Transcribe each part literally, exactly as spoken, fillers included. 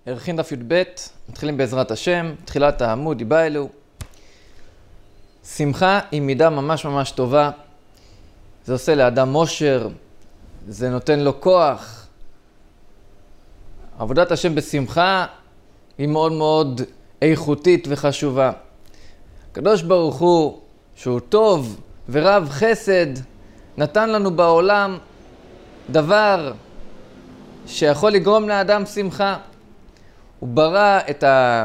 ערכין דף י"ב, מתחילים בעזרת השם, תחילת העמוד, יבא אלו. שמחה היא מידה ממש ממש טובה. זה עושה לאדם מושר, זה נותן לו כוח. עבודת השם בשמחה היא מאוד מאוד איכותית וחשובה. הקדוש ברוך הוא, שהוא טוב ורב חסד, נתן לנו בעולם דבר שיכול לגרום לאדם שמחה. הוא ברא את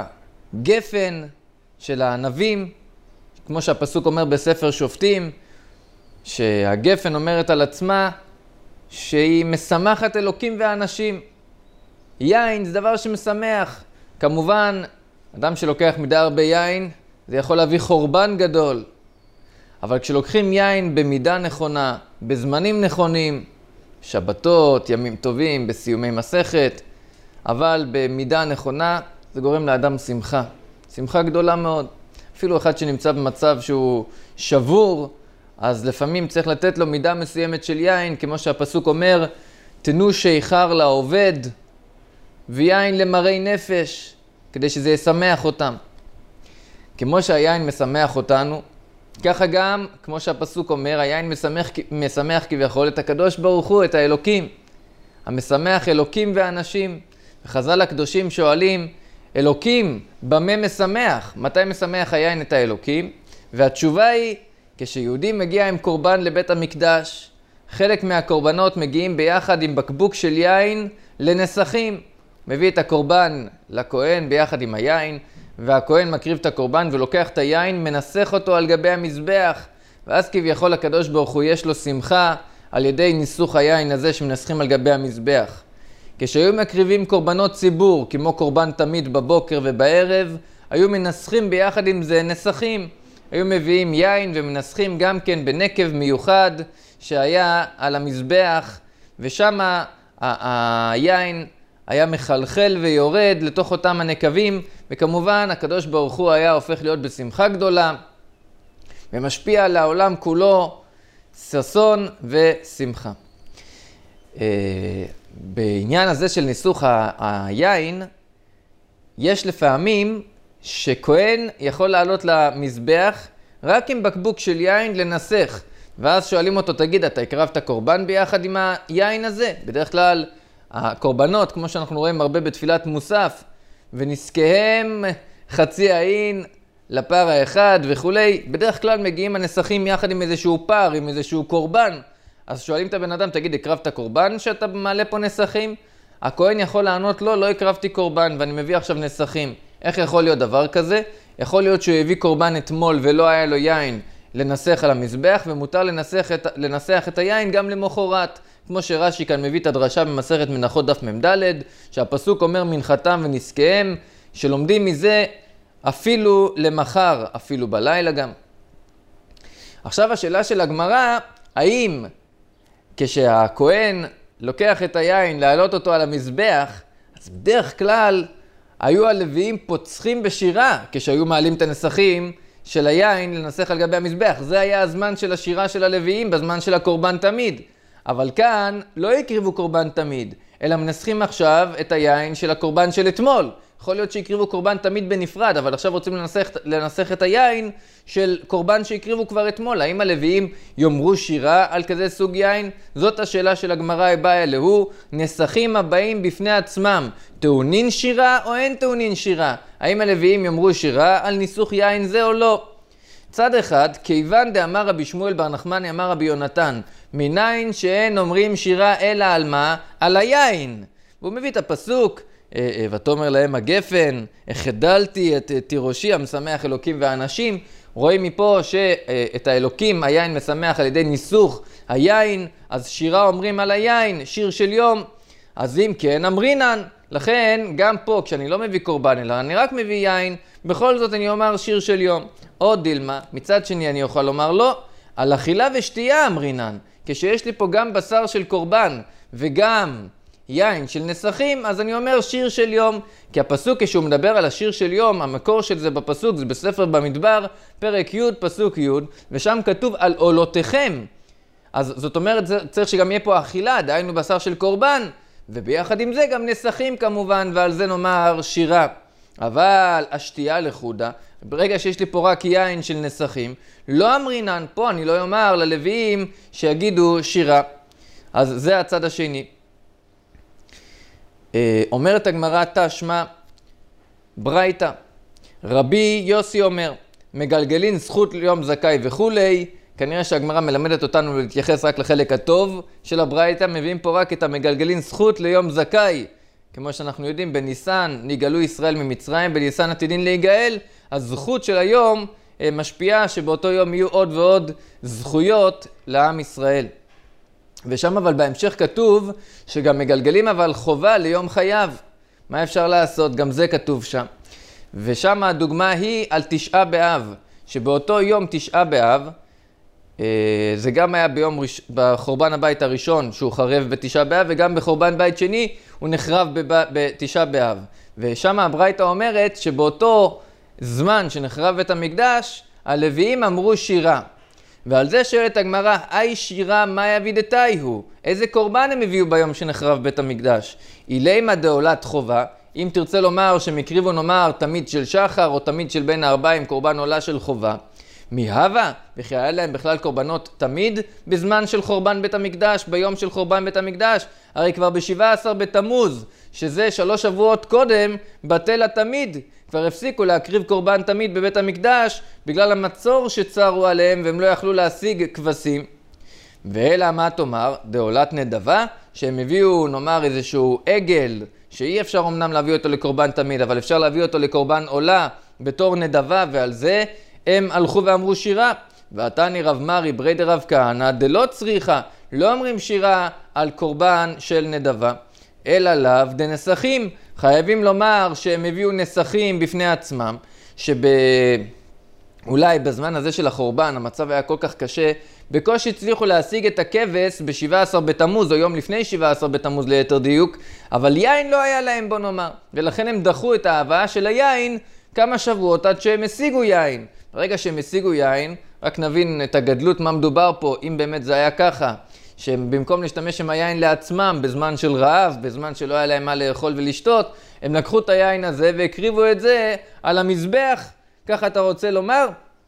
הגפן של הענבים, כמו שהפסוק אומר בספר שופטים, שהגפן אומרת על עצמה שהיא משמחת אלוקים ואנשים. יין זה דבר שמשמח. כמובן, אדם שלוקח מדי הרבה יין, זה יכול להביא חורבן גדול. אבל כשלוקחים יין במידה נכונה, בזמנים נכונים, שבתות, ימים טובים, בסיומי מסכת, אבל במידה נכונה, זה גורם לאדם שמחה. שמחה גדולה מאוד. אפילו אחד שנמצא במצב שהוא שבור, אז לפעמים צריך לתת לו מידה מסוימת של יין, כמו שהפסוק אומר, תנו שיכר לעובד, ויין למראי נפש, כדי שזה ישמח אותם. כמו שהיין משמח אותנו, ככה גם, כמו שהפסוק אומר, היין משמח, משמח כביכול את הקדוש ברוך הוא, את האלוקים. המשמח אלוקים ואנשים. וחז"ל הקדושים שואלים, אלוקים, במה משמח? מתי משמח היין את האלוקים? והתשובה היא, כשיהודי מגיע עם קורבן לבית המקדש, חלק מהקורבנות מגיעים ביחד עם בקבוק של יין לנסחים. מביא את הקורבן לכהן ביחד עם היין, והכהן מקריב את הקורבן ולוקח את היין, מנסח אותו על גבי המזבח, ואז כביכול הקדוש ברוך הוא יש לו שמחה על ידי ניסוך היין הזה שמנסחים על גבי המזבח. כשהיו מקריבים קורבנות ציבור, כמו קורבן תמיד בבוקר ובערב, היו מנסחים ביחד עם זה נסחים. היו מביאים יין ומנסחים גם כן בנקב מיוחד שהיה על המזבח, ושם היין היה מחלחל ויורד לתוך אותם הנקבים, וכמובן הקדוש ברוך הוא היה הופך להיות בשמחה גדולה, ומשפיע על העולם כולו ששון ושמחה. בעניין הזה של ניסוך היין, יש לפעמים שכהן יכול לעלות למזבח רק עם בקבוק של יין לנסח, ואז שואלים אותו, תגיד, אתה הקרבת קורבן ביחד עם היין הזה? בדרך כלל הקורבנות, כמו שאנחנו רואים הרבה בתפילת מוסף, ונזקיהם חצי העין לפר האחד וכולי, בדרך כלל מגיעים הנסחים יחד עם איזשהו פר, עם איזשהו קורבן. אז שואלים את הבן אדם, תגיד, הקרבת קורבן שאתה מעלה פה נסחים? הכהן יכול לענות, לא, לא הקרבתי קורבן ואני מביא עכשיו נסחים. איך יכול להיות דבר כזה? יכול להיות שהוא הביא קורבן אתמול ולא היה לו יין לנסח על המזבח, ומותר לנסח את, לנסח את היין גם למחרת. כמו שרש"י כאן מביא את הדרשה במסכת מנחות דף מ"ד, שהפסוק אומר מנחתם ונזקיהם, שלומדים מזה אפילו למחר, אפילו בלילה גם. עכשיו השאלה של הגמרא, האם כשהכהן לוקח את היין להעלות אותו על המזבח, אז בדרך כלל היו הלוויים פוצחים בשירה כשהיו מעלים את הנסחים של היין לנסח על גבי המזבח. זה היה הזמן של השירה של הלוויים בזמן של הקורבן תמיד. אבל כאן לא יקריבו קורבן תמיד, אלא מנסחים עכשיו את היין של הקורבן של אתמול. יכול להיות שיקריבו קורבן תמיד בנפרד, אבל עכשיו רוצים לנסח, לנסח את היין של קורבן שיקריבו כבר אתמול. האם הלוויים יאמרו שירה על כזה סוג יין? זאת השאלה של הגמרא יבא אלו. נסחים הבאים בפני עצמם, טעונין שירה או אין טעונין שירה? האם הלוויים יאמרו שירה על ניסוך יין זה או לא? צד אחד, כיוון דאמר רבי שמואל בר נחמני אמר רבי יונתן, מניין שאין אומרים שירה אלא על מה? על היין. והוא מביא את הפסוק, ותאמר להם הגפן, החדלתי את תירושי המשמח אלוקים ואנשים. רואים מפה שאת האלוקים היין משמח על ידי ניסוך היין, אז שירה אומרים על היין, שיר של יום. אז אם כן, אמרינן. לכן גם פה כשאני לא מביא קורבן אלא אני רק מביא יין, בכל זאת אני אומר שיר של יום. עוד דילמה, מצד שני אני אוכל לומר לא, על אכילה ושתייה אמרינן. כשיש לי פה גם בשר של קורבן וגם יין של נסחים, אז אני אומר שיר של יום. כי הפסוק כשהוא מדבר על השיר של יום, המקור של זה בפסוק, זה בספר במדבר, פרק י' פסוק י', ושם כתוב על עולותיכם. אז זאת אומרת, צריך שגם יהיה פה אכילה, דהיינו בשר של קורבן, וביחד עם זה גם נסכים כמובן, ועל זה נאמר שירה. אבל השתייה לחודה, ברגע שיש לי פה רק יין של נסכים, לא אמרינן, פה אני לא אומר ללוויים שיגידו שירה. אז זה הצד השני. אומרת הגמרא תשמע ברייתא, רבי יוסי אומר, מגלגלין זכות ליום זכאי וכולי. כנראה שהגמרא מלמדת אותנו להתייחס רק לחלק הטוב של הברייתא, מביאים פה רק את המגלגלין זכות ליום זכאי. כמו שאנחנו יודעים, בניסן נגאלו ישראל ממצרים, בניסן עתידין להיגאל, הזכות של היום משפיעה שבאותו יום יהיו עוד ועוד זכויות לעם ישראל. ושם אבל בהמשך כתוב שגם מגלגלים אבל חובה ליום חייו. מה אפשר לעשות? גם זה כתוב שם. ושם הדוגמה היא על תשעה באב, שבאותו יום תשעה באב, זה גם היה ביום ראש... בחורבן הבית הראשון שהוא חרב בתשעה באב, וגם בחורבן בית שני הוא נחרב בב... בתשעה באב. ושם הברייתא אומרת שבאותו זמן שנחרב בית המקדש, הלוויים אמרו שירה. ועל זה שואלת הגמרא, אי שירה מה יבידתאי הוא? איזה קורבן הם הביאו ביום שנחרב בית המקדש? אילימה דעולת חובה, אם תרצה לומר שמקריבו נאמר תמיד של שחר או תמיד של בין הארבעים קורבן עולה של חובה. מהווה, וכי היה להם בכלל קורבנות תמיד בזמן של חורבן בית המקדש, ביום של חורבן בית המקדש, הרי כבר ב-שבעה עשר בתמוז, שזה שלוש שבועות קודם, בטל התמיד, כבר הפסיקו להקריב קורבן תמיד בבית המקדש, בגלל המצור שצרו עליהם והם לא יכלו להשיג כבשים. ואלה מה תאמר, דעולת נדבה, שהם הביאו נאמר איזשהו עגל, שאי אפשר אמנם להביא אותו לקורבן תמיד, אבל אפשר להביא אותו לקורבן עולה בתור נדבה, ועל זה הם הלכו ואמרו שירה. ועתני רב מרי ברי דרב כהנא דלא צריכה, לא אומרים שירה על קורבן של נדבה, אלא לאו דנסכים. חייבים לומר שהם הביאו נסכים בפני עצמם, שאולי בזמן הזה של החורבן המצב היה כל כך קשה, בקושי הצליחו להשיג את הכבש ב-שבעה עשר בתמוז, או יום לפני שבעה עשר בתמוז ליתר דיוק, אבל יין לא היה להם בוא נאמר, ולכן הם דחו את ההבאה של היין כמה שבועות עד שהם השיגו יין. ברגע שהם השיגו יין, רק נבין את הגדלות מה מדובר פה, אם באמת זה היה ככה, שהם במקום להשתמש עם היין לעצמם בזמן של רעב, בזמן שלא היה להם מה לאכול ולשתות, הם לקחו את היין הזה והקריבו את זה על המזבח, ככה אתה רוצה לומר?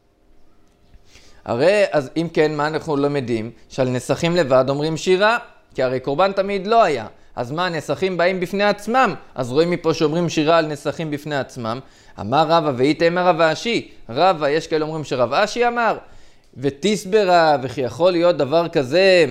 הרי, אז אם כן, מה אנחנו למדים? שעל נסכים לבד אומרים שירה, כי הרי קורבן תמיד לא היה. אז מה, נסכים באים בפני עצמם? אז רואים מפה שאומרים שירה על נסכים בפני עצמם. אמר רבא ואיתמר רב אשי. רבא, יש כאלה אומרים שרב אשי אמר. ותסברה, וכי יכול להיות דבר כזה,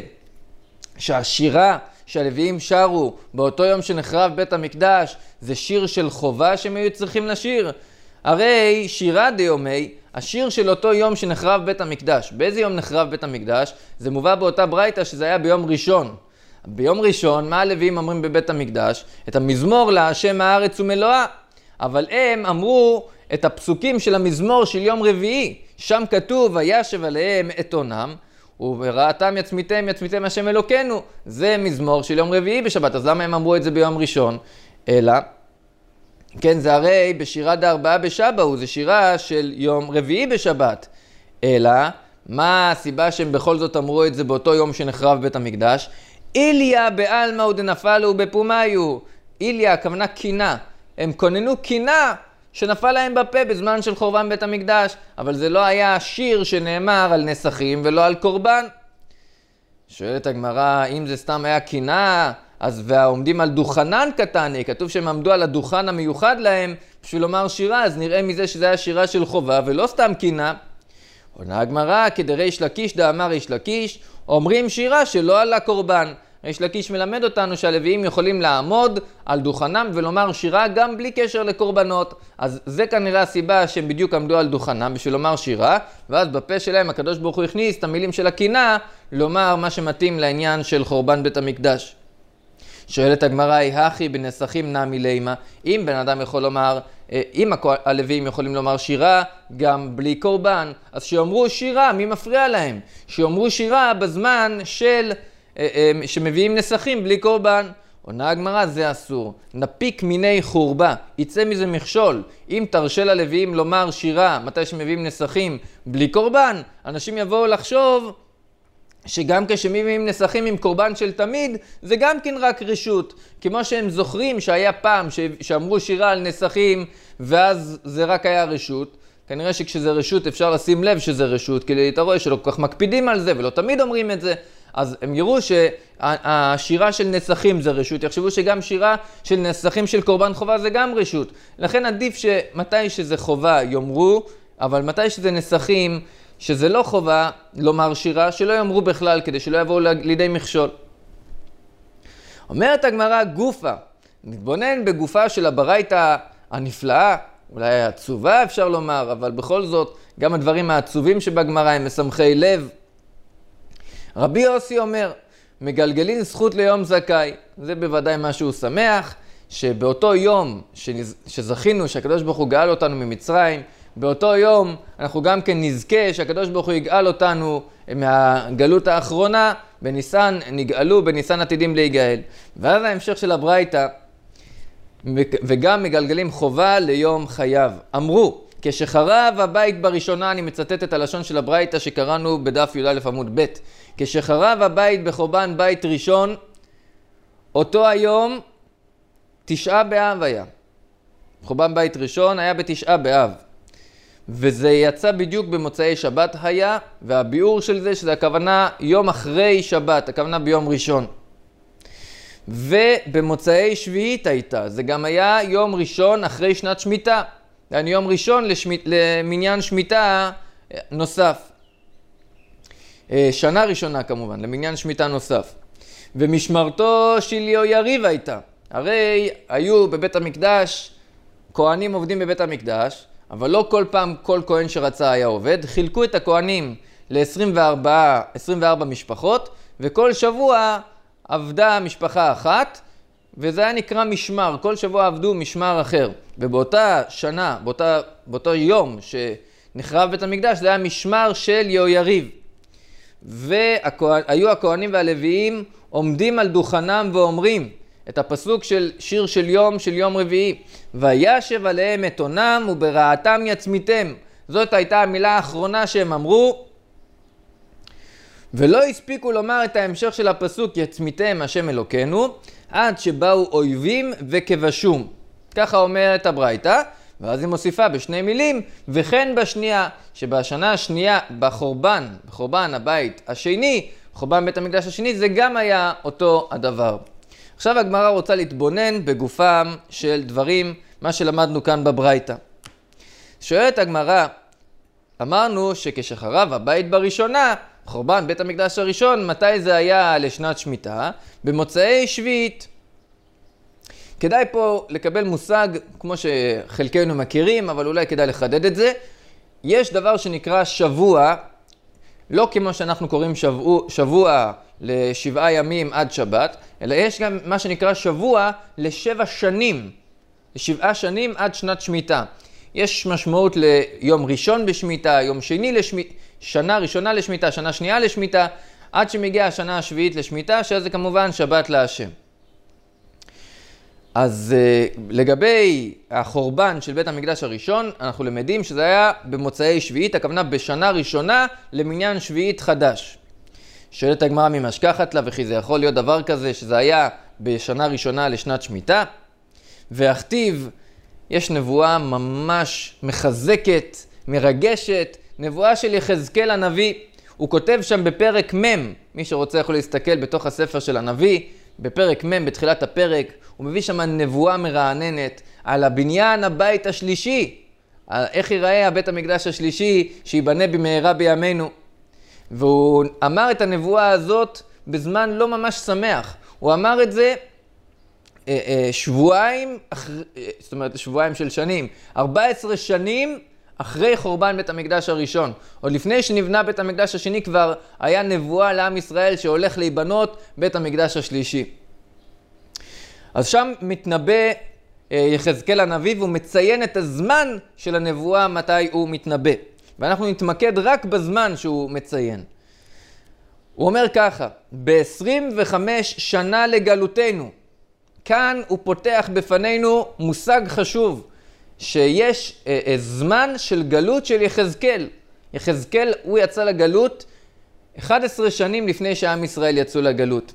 שהשירה שהלוויים שרו באותו יום שנחרב בית המקדש, זה שיר של חובה שהם היו צריכים לשיר. הרי שירה דיומי, השיר של אותו יום שנחרב בית המקדש. באיזה יום נחרב בית המקדש? זה מובא באותה ברייתא שזה היה ביום ראשון. ביום ראשון, מה הלוויים אומרים בבית המקדש? את המזמור להשם הארץ ומלואה. אבל הם אמרו את הפסוקים של המזמור של יום רביעי. שם כתוב, וישב עליהם את עונם, וראתם יצמיתם יצמיתם השם אלוקינו. זה מזמור של יום רביעי בשבת. אז למה הם אמרו את זה ביום ראשון? אלא, כן, זה הרי בשירה דארבעה בשבעו, זה שירה של יום רביעי בשבת. אלא, מה הסיבה שהם בכל זאת אמרו את זה באותו יום שנחרב בית המקדש? איליה בעלמא ודנפלו בפומיו. איליה, הכוונה קינה. הם כוננו קינה שנפל להם בפה בזמן של חורבן בית המקדש, אבל זה לא היה שיר שנאמר על נסכים ולא על קורבן. שואלת הגמרא, אם זה סתם היה קינה, אז והעומדים על דוכנן קטני, כתוב שהם עמדו על הדוכן המיוחד להם בשביל לומר שירה, אז נראה מזה שזה היה שירה של חובה ולא סתם קינה. עונה הגמרא, כדריש לקיש דאמר ריש לקיש, אומרים שירה שלא על הקורבן. ריש לקיש מלמד אותנו שהלוויים יכולים לעמוד על דוכנם ולומר שירה גם בלי קשר לקורבנות. אז זה כנראה הסיבה שהם בדיוק עמדו על דוכנם בשביל לומר שירה, ואז בפה שלהם הקדוש ברוך הוא הכניס את המילים של הקינה לומר מה שמתאים לעניין של חורבן בית המקדש. שואלת הגמרא, הכי בנסכים נמי לימה, אם בן אדם יכול לומר, אם הלוויים יכולים לומר שירה גם בלי קורבן, אז שיאמרו שירה, מי מפריע להם? שיאמרו שירה בזמן של שמביאים נסכים בלי קורבן. עונה הגמרא, זה אסור. נפיק מיני חורבה, יצא מזה מכשול. אם תרשה ללוויים לומר שירה מתי שמביאים נסכים בלי קורבן, אנשים יבואו לחשוב שגם כשמביאים נסכים עם קורבן של תמיד, זה גם כן רק רשות. כמו שהם זוכרים שהיה פעם שאמרו שירה על נסכים, ואז זה רק היה רשות. כנראה שכשזה רשות אפשר לשים לב שזה רשות, כי אתה רואה שלא כל כך מקפידים על זה, ולא תמיד אומרים את זה. אז הם יראו שהשירה של נסכים זה רשות, יחשבו שגם שירה של נסכים של קורבן חובה זה גם רשות. לכן עדיף שמתי שזה חובה יאמרו, אבל מתי שזה נסכים, שזה לא חובה לומר שירה, שלא יאמרו בכלל, כדי שלא יבואו לידי מכשול. אומרת הגמרא גופה, נתבונן בגופה של הברייתא הנפלאה, אולי העצובה אפשר לומר, אבל בכל זאת גם הדברים העצובים שבגמרא הם משמחי לב. רבי יוסי אומר, מגלגלין זכות ליום זכאי. זה בוודאי משהו שמח, שבאותו יום שזכינו שהקדוש ברוך הוא גאל אותנו ממצרים, באותו יום אנחנו גם כן נזכה שהקדוש ברוך הוא יגאל אותנו מהגלות האחרונה, בניסן נגאלו, בניסן עתידים להיגאל. ואז ההמשך של הברייתא, וגם מגלגלים חובה ליום חייו. אמרו, כשחרב הבית בראשונה, אני מצטט את הלשון של הברייתא שקראנו בדף י"א עמוד ב', כשחרב הבית בחורבן בית ראשון, אותו היום תשעה באב היה. חורבן בית ראשון היה בתשעה באב. וזה יצא בדיוק במוצאי שבת היה, והביאור של זה שזה הכוונה יום אחרי שבת, הכוונה ביום ראשון. ובמוצאי שביעית הייתה, זה גם היה יום ראשון אחרי שנת שמיטה. זה יום ראשון לשמית, למניין שמיטה נוסף. שנה ראשונה כמובן, למניין שמיטה נוסף. ומשמרתו של יהויריב הייתה. הרי היו בבית המקדש, כהנים עובדים בבית המקדש, אבל לא כל פעם כל כהן שרצה היה עובד. חילקו את הכהנים ל-עשרים וארבע משפחות, וכל שבוע עבדה משפחה אחת, וזה היה נקרא משמר. כל שבוע עבדו משמר אחר. ובאותה שנה, באותה, באותו יום שנחרב בית המקדש, זה היה משמר של יהויריב. והיו הכהנים והלוויים עומדים על דוכנם ואומרים את הפסוק של שיר של יום, של יום רביעי. וישב עליהם את עונם וברעתם יצמיתם. זאת הייתה המילה האחרונה שהם אמרו. ולא הספיקו לומר את ההמשך של הפסוק יצמיתם השם אלוקינו, עד שבאו אויבים וכבשום. ככה אומרת הברייתא, ואז היא מוסיפה בשני מילים, וכן בשנייה, שבשנה השנייה בחורבן, בחורבן הבית השני, חורבן בית המקדש השני, זה גם היה אותו הדבר. עכשיו הגמרא רוצה להתבונן בגופם של דברים, מה שלמדנו כאן בברייתא. שואלת הגמרא, אמרנו שכשחרב הבית בראשונה, חורבן בית המקדש הראשון, מתי זה היה לשנת שמיטה? במוצאי שביעית. כדאי פה לקבל מושג, כמו שחלקנו מכירים, אבל אולי כדאי לחדד את זה. יש דבר שנקרא שבוע, לא כמו שאנחנו קוראים שבוע, שבוע לשבעה ימים עד שבת, אלא יש גם מה שנקרא שבוע לשבע שנים, לשבעה שנים עד שנת שמיטה. יש משמעות ליום ראשון בשמיטה, יום שני לשמיטה, שנה ראשונה לשמיטה, שנה שנייה לשמיטה, עד שמגיעה השנה השביעית לשמיטה, שזה כמובן שבת להשם. אז לגבי החורבן של בית המקדש הראשון, אנחנו למדים שזה היה במוצאי שביעית, הכוונה בשנה ראשונה למניין שביעית חדש. שואלת הגמרא ממשכחת לה, וכי זה יכול להיות דבר כזה שזה היה בשנה ראשונה לשנת שמיטה. והכתיב, יש נבואה ממש מחזקת, מרגשת, נבואה של יחזקאל הנביא. הוא כותב שם בפרק מ', מי שרוצה יכול להסתכל בתוך הספר של הנביא, בפרק מ' בתחילת הפרק, הוא מביא שם נבואה מרעננת על הבניין הבית השלישי, על איך ייראה הבית המקדש השלישי שיבנה במהרה בימינו. והוא אמר את הנבואה הזאת בזמן לא ממש שמח. הוא אמר את זה שבועיים, זאת אומרת שבועיים של שנים, ארבע עשרה שנים אחרי חורבן בית המקדש הראשון. עוד לפני שנבנה בית המקדש השני כבר היה נבואה לעם ישראל שהולך להיבנות בית המקדש השלישי. אז שם מתנבא יחזקאל הנביא והוא מציין את הזמן של הנבואה מתי הוא מתנבא. ואנחנו נתמקד רק בזמן שהוא מציין. הוא אומר ככה, ב-עשרים וחמש שנה לגלותנו, כאן הוא פותח בפנינו מושג חשוב, שיש אה, אה, זמן של גלות של יחזקאל. יחזקאל הוא יצא לגלות אחד עשר שנים לפני שעם ישראל יצאו לגלות.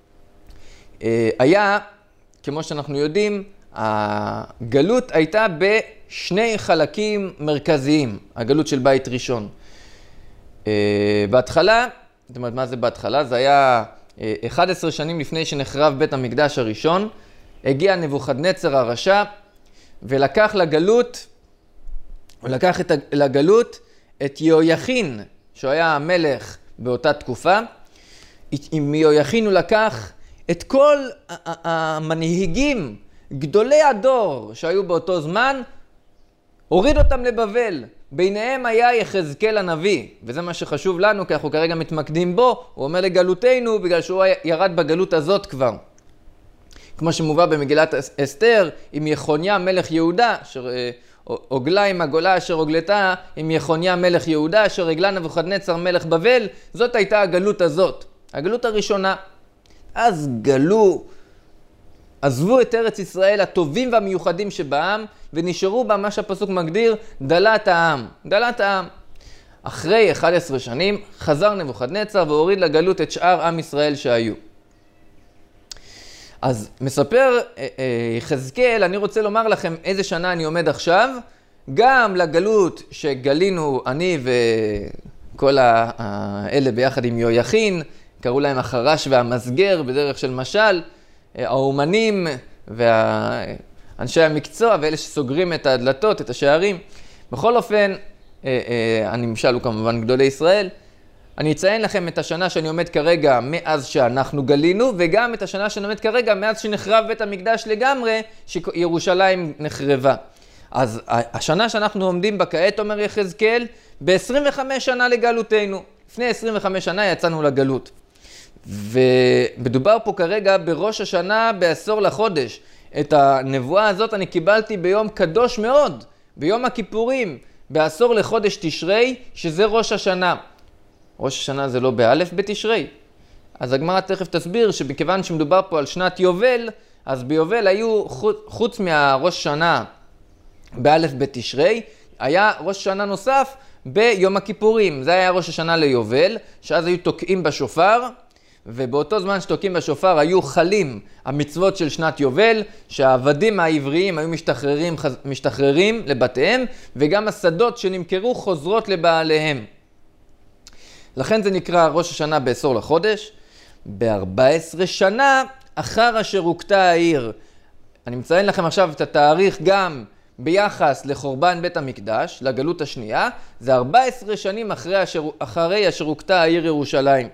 היה, כמו שאנחנו יודעים, הגלות הייתה בשני חלקים מרכזיים, הגלות של בית ראשון. בהתחלה, זאת אומרת, מה זה בהתחלה? זה היה אחד עשר שנים לפני שנחרב בית המקדש הראשון, הגיע נבוכדנצר הרשע ולקח לגלות, הוא לקח את, לגלות את יהויכין, שהוא היה המלך באותה תקופה. עם יהויכין הוא לקח את כל המנהיגים, גדולי הדור שהיו באותו זמן, הוריד אותם לבבל. ביניהם היה יחזקאל הנביא, וזה מה שחשוב לנו, כי אנחנו כרגע מתמקדים בו. הוא אומר לגלותנו, בגלל שהוא ירד בגלות הזאת כבר. כמו שמובא במגילת אסתר, עם יחוניה מלך יהודה, אשר עוגלה עם הגולה אשר עוגלתה, עם יחוניה מלך יהודה, אשר עגלה נבוכדנצר מלך בבל. זאת הייתה הגלות הזאת, הגלות הראשונה. אז גלו, עזבו את ארץ ישראל הטובים והמיוחדים שבעם, ונשארו בה מה שהפסוק מגדיר, דלת העם. דלת העם. אחרי אחד עשר שנים חזר נבוכדנצר והוריד לגלות את שאר עם ישראל שהיו. אז מספר יחזקאל, אני רוצה לומר לכם איזה שנה אני עומד עכשיו, גם לגלות שגלינו אני וכל האלה ביחד עם יהויכין, קראו להם החרש והמסגר בדרך של משל, האומנים ואנשי המקצוע ואלה שסוגרים את הדלתות, את השערים. בכל אופן, הנמשל הוא כמובן גדולי ישראל. אני אציין לכם את השנה שאני עומד כרגע מאז שאנחנו גלינו, וגם את השנה שאני עומד כרגע מאז שנחרב בית המקדש לגמרי, שירושלים נחרבה. אז השנה שאנחנו עומדים בה כעת, אומר יחזקאל, ב-עשרים וחמש שנה לגלותנו. לפני עשרים וחמש שנה יצאנו לגלות. ומדובר פה כרגע בראש השנה בעשור לחודש. את הנבואה הזאת אני קיבלתי ביום קדוש מאוד, ביום הכיפורים, בעשור לחודש תשרי, שזה ראש השנה. ראש השנה זה לא באלף בתשרי. אז הגמרא תכף תסביר שבכיוון שמדובר פה על שנת יובל, אז ביובל היו חוץ מהראש שנה באלף בתשרי, היה ראש שנה נוסף ביום הכיפורים. זה היה ראש השנה ליובל, שאז היו תוקעים בשופר, ובאותו זמן שתוקעים בשופר היו חלים המצוות של שנת יובל, שהעבדים העבריים היו משתחררים, משתחררים לבתיהם, וגם השדות שנמכרו חוזרות לבעליהם. לכן זה נקרא ראש השנה בעשור לחודש. ב-ארבע עשרה שנה אחר אשר הוכתה העיר. אני מציין לכם עכשיו את התאריך גם ביחס לחורבן בית המקדש, לגלות השנייה. זה ארבע עשרה שנים אחרי אשר, אחרי אשר הוכתה העיר ירושלים.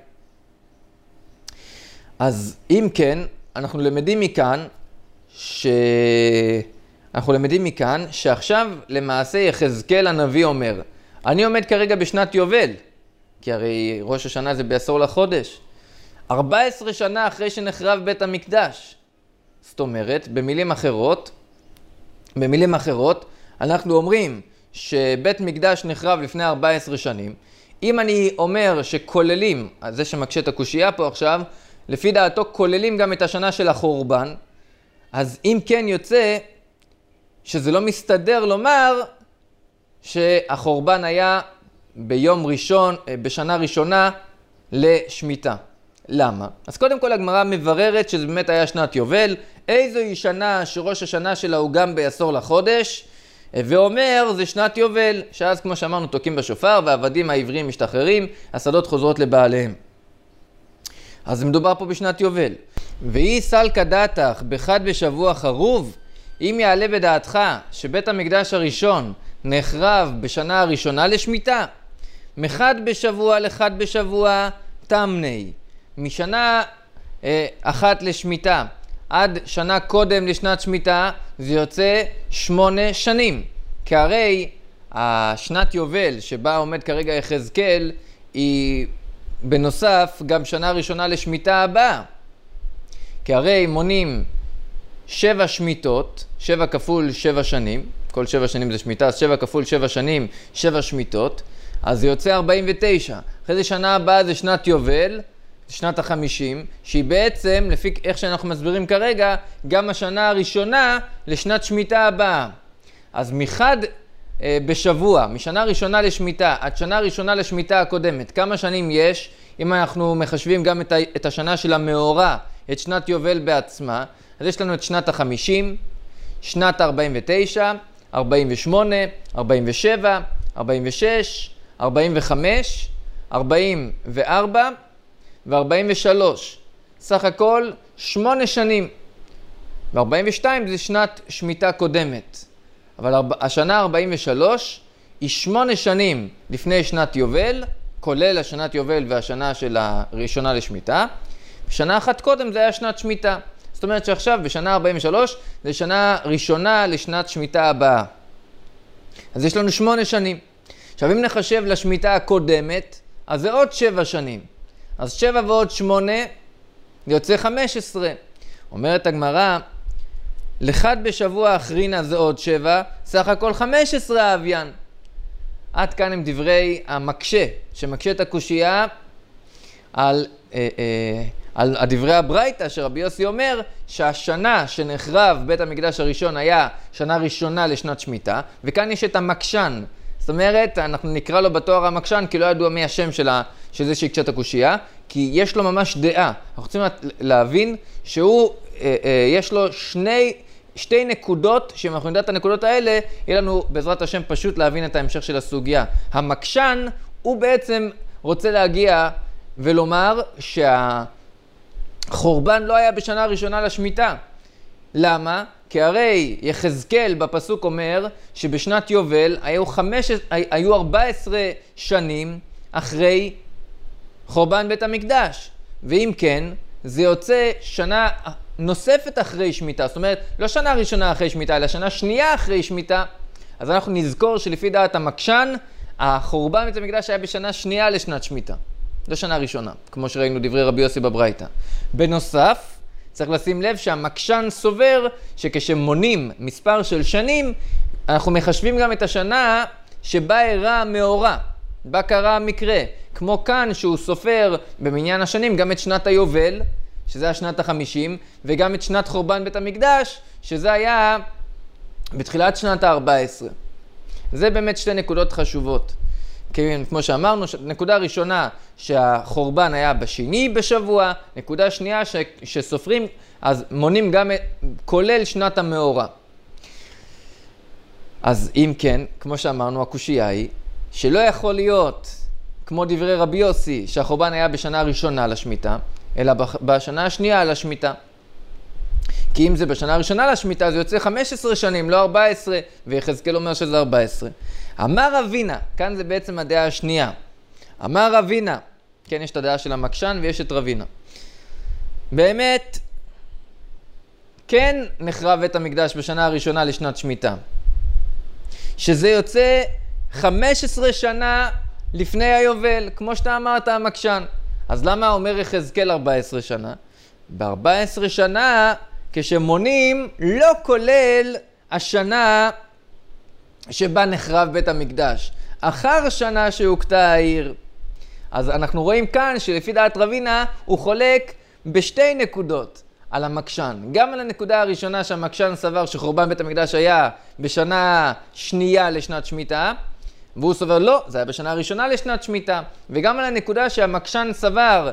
אז אם כן, אנחנו למדים מכאן ש... אנחנו למדים מכאן שעכשיו למעשה יחזקאל הנביא אומר, אני עומד כרגע בשנת יובל, כי הרי ראש השנה זה בעשור לחודש. ארבע עשרה שנה אחרי שנחרב בית המקדש. זאת אומרת, במילים אחרות, במילים אחרות, אנחנו אומרים שבית מקדש נחרב לפני ארבע עשרה שנים. אם אני אומר שכוללים, זה שמקשה את הקושייה פה עכשיו, לפי דעתו כוללים גם את השנה של החורבן, אז אם כן יוצא שזה לא מסתדר לומר שהחורבן היה ביום ראשון, בשנה ראשונה לשמיטה. למה? אז קודם כל הגמרא מבררת שזה באמת היה שנת יובל, איזוהי שנה שראש השנה שלה הוא גם בעשור לחודש, ואומר זה שנת יובל, שאז כמו שאמרנו תוקעים בשופר והעבדים העבריים משתחררים, השדות חוזרות לבעליהם. אז מדובר פה בשנת יובל. ואי סלקא דעתך בחד בשבוע חרוב, אם יעלה בדעתך שבית המקדש הראשון נחרב בשנה הראשונה לשמיטה, מחד בשבוע לחד בשבוע תמני, משנה אה, אחת לשמיטה עד שנה קודם לשנת שמיטה, זה יוצא שמונה שנים. כי הרי השנת יובל שבה עומד כרגע יחזקאל היא בנוסף גם שנה ראשונה לשמיטה הבאה. כי הרי מונים שבע שמיטות, שבע כפול שבע שנים, כל שבע שנים זה שמיטה, אז שבע כפול שבע שנים, שבע שמיטות, אז זה יוצא ארבעים ותשע. אחרי זה שנה הבאה זה שנת יובל, שנת החמישים, שהיא בעצם, לפי איך שאנחנו מסבירים כרגע, גם השנה הראשונה לשנת שמיטה הבאה. אז מחד אה, בשבוע, משנה ראשונה לשמיטה, עד שנה ראשונה לשמיטה הקודמת, כמה שנים יש? אם אנחנו מחשבים גם את, ה, את השנה של המאורע, את שנת יובל בעצמה, אז יש לנו את שנת החמישים, שנת ארבעים ותשע, ארבעים ושמונה, ארבעים ושבע, ארבעים ושש, ארבעים וחמש, ארבעים וארבע ו-ארבעים ושלוש. סך הכל שמונה שנים. ו-ארבעים ושתיים זה שנת שמיטה קודמת. אבל השנה ארבעים ושלוש היא שמונה שנים לפני שנת יובל, כולל השנת יובל והשנה של הראשונה לשמיטה. שנה אחת קודם זה היה שנת שמיטה. זאת אומרת שעכשיו בשנה ארבעים ושלוש זה שנה ראשונה לשנת שמיטה הבאה. אז יש לנו שמונה שנים. עכשיו אם נחשב לשמיטה הקודמת, אז זה עוד שבע שנים. אז שבע ועוד שמונה, זה יוצא חמש עשרה. אומרת הגמרא, לחד בשבוע אחרינה זה עוד שבע, סך הכל חמש עשרה אביין. עד כאן הם דברי המקשה, שמקשה את הקושייה על, אה, אה, על הדברי הברייתא, שרבי יוסי אומר שהשנה שנחרב בית המקדש הראשון היה שנה ראשונה לשנת שמיטה, וכאן יש את המקשן. זאת אומרת, אנחנו נקרא לו בתואר המקשן, כי לא ידוע מי השם שלה, שזה שיקשה את הקושייה, כי יש לו ממש דעה. אנחנו רוצים להבין שהוא, אה, אה, יש לו שני, שתי נקודות, שאם אנחנו נדע את הנקודות האלה, יהיה לנו בעזרת השם פשוט להבין את ההמשך של הסוגיה. המקשן, הוא בעצם רוצה להגיע ולומר שהחורבן לא היה בשנה הראשונה לשמיטה. למה? כי הרי יחזקאל בפסוק אומר שבשנת יובל היו, חמש, היו ארבע עשרה שנים אחרי חורבן בית המקדש. ואם כן, זה יוצא שנה נוספת אחרי שמיטה. זאת אומרת, לא שנה ראשונה אחרי שמיטה, אלא שנה שנייה אחרי שמיטה. אז אנחנו נזכור שלפי דעת המקשן, החורבן בית המקדש היה בשנה שנייה לשנת שמיטה. לא שנה ראשונה, כמו שראינו דברי רבי יוסי בברייתא. בנוסף, צריך לשים לב שהמקשן סובר שכשמונים מספר של שנים, אנחנו מחשבים גם את השנה שבה אירע המאורע, בה קרה המקרה. כמו כאן שהוא סופר במניין השנים גם את שנת היובל, שזה השנת החמישים, וגם את שנת חורבן בית המקדש, שזה היה בתחילת שנת ה-ארבע עשרה. זה באמת שתי נקודות חשובות. כמו שאמרנו, נקודה ראשונה שהחורבן היה בשני בשבוע, נקודה שנייה ש, שסופרים, אז מונים גם כולל שנת המאורע. אז אם כן, כמו שאמרנו, הקושייה היא שלא יכול להיות, כמו דברי רבי יוסי, שהחורבן היה בשנה הראשונה לשמיטה, אלא בשנה השנייה לשמיטה. כי אם זה בשנה הראשונה לשמיטה, זה יוצא חמש עשרה שנים, לא ארבע עשרה, ויחזקאל אומר שזה ארבע עשרה. אמר רבינה, כאן זה בעצם הדעה השנייה. אמר רבינה, כן, יש את הדעה של המקשן ויש את רבינה. באמת, כן נחרב בית המקדש בשנה הראשונה לשנת שמיטה. שזה יוצא חמש עשרה שנה לפני היובל, כמו שאתה אמרת המקשן. אז למה אומר יחזקאל ארבע עשרה שנה? ב-ארבע עשרה שנה, כשמונים, לא כולל השנה שבה נחרב בית המקדש. אחר שנה שהוקטה העיר. אז אנחנו רואים כאן שלפי דעת רבינה הוא חולק בשתי נקודות על המקשן. גם על הנקודה הראשונה שהמקשן סבר שחורבן בית המקדש היה בשנה שנייה לשנת שמיטה, והוא סובר לא, זה היה בשנה הראשונה לשנת שמיטה. וגם על הנקודה שהמקשן סבר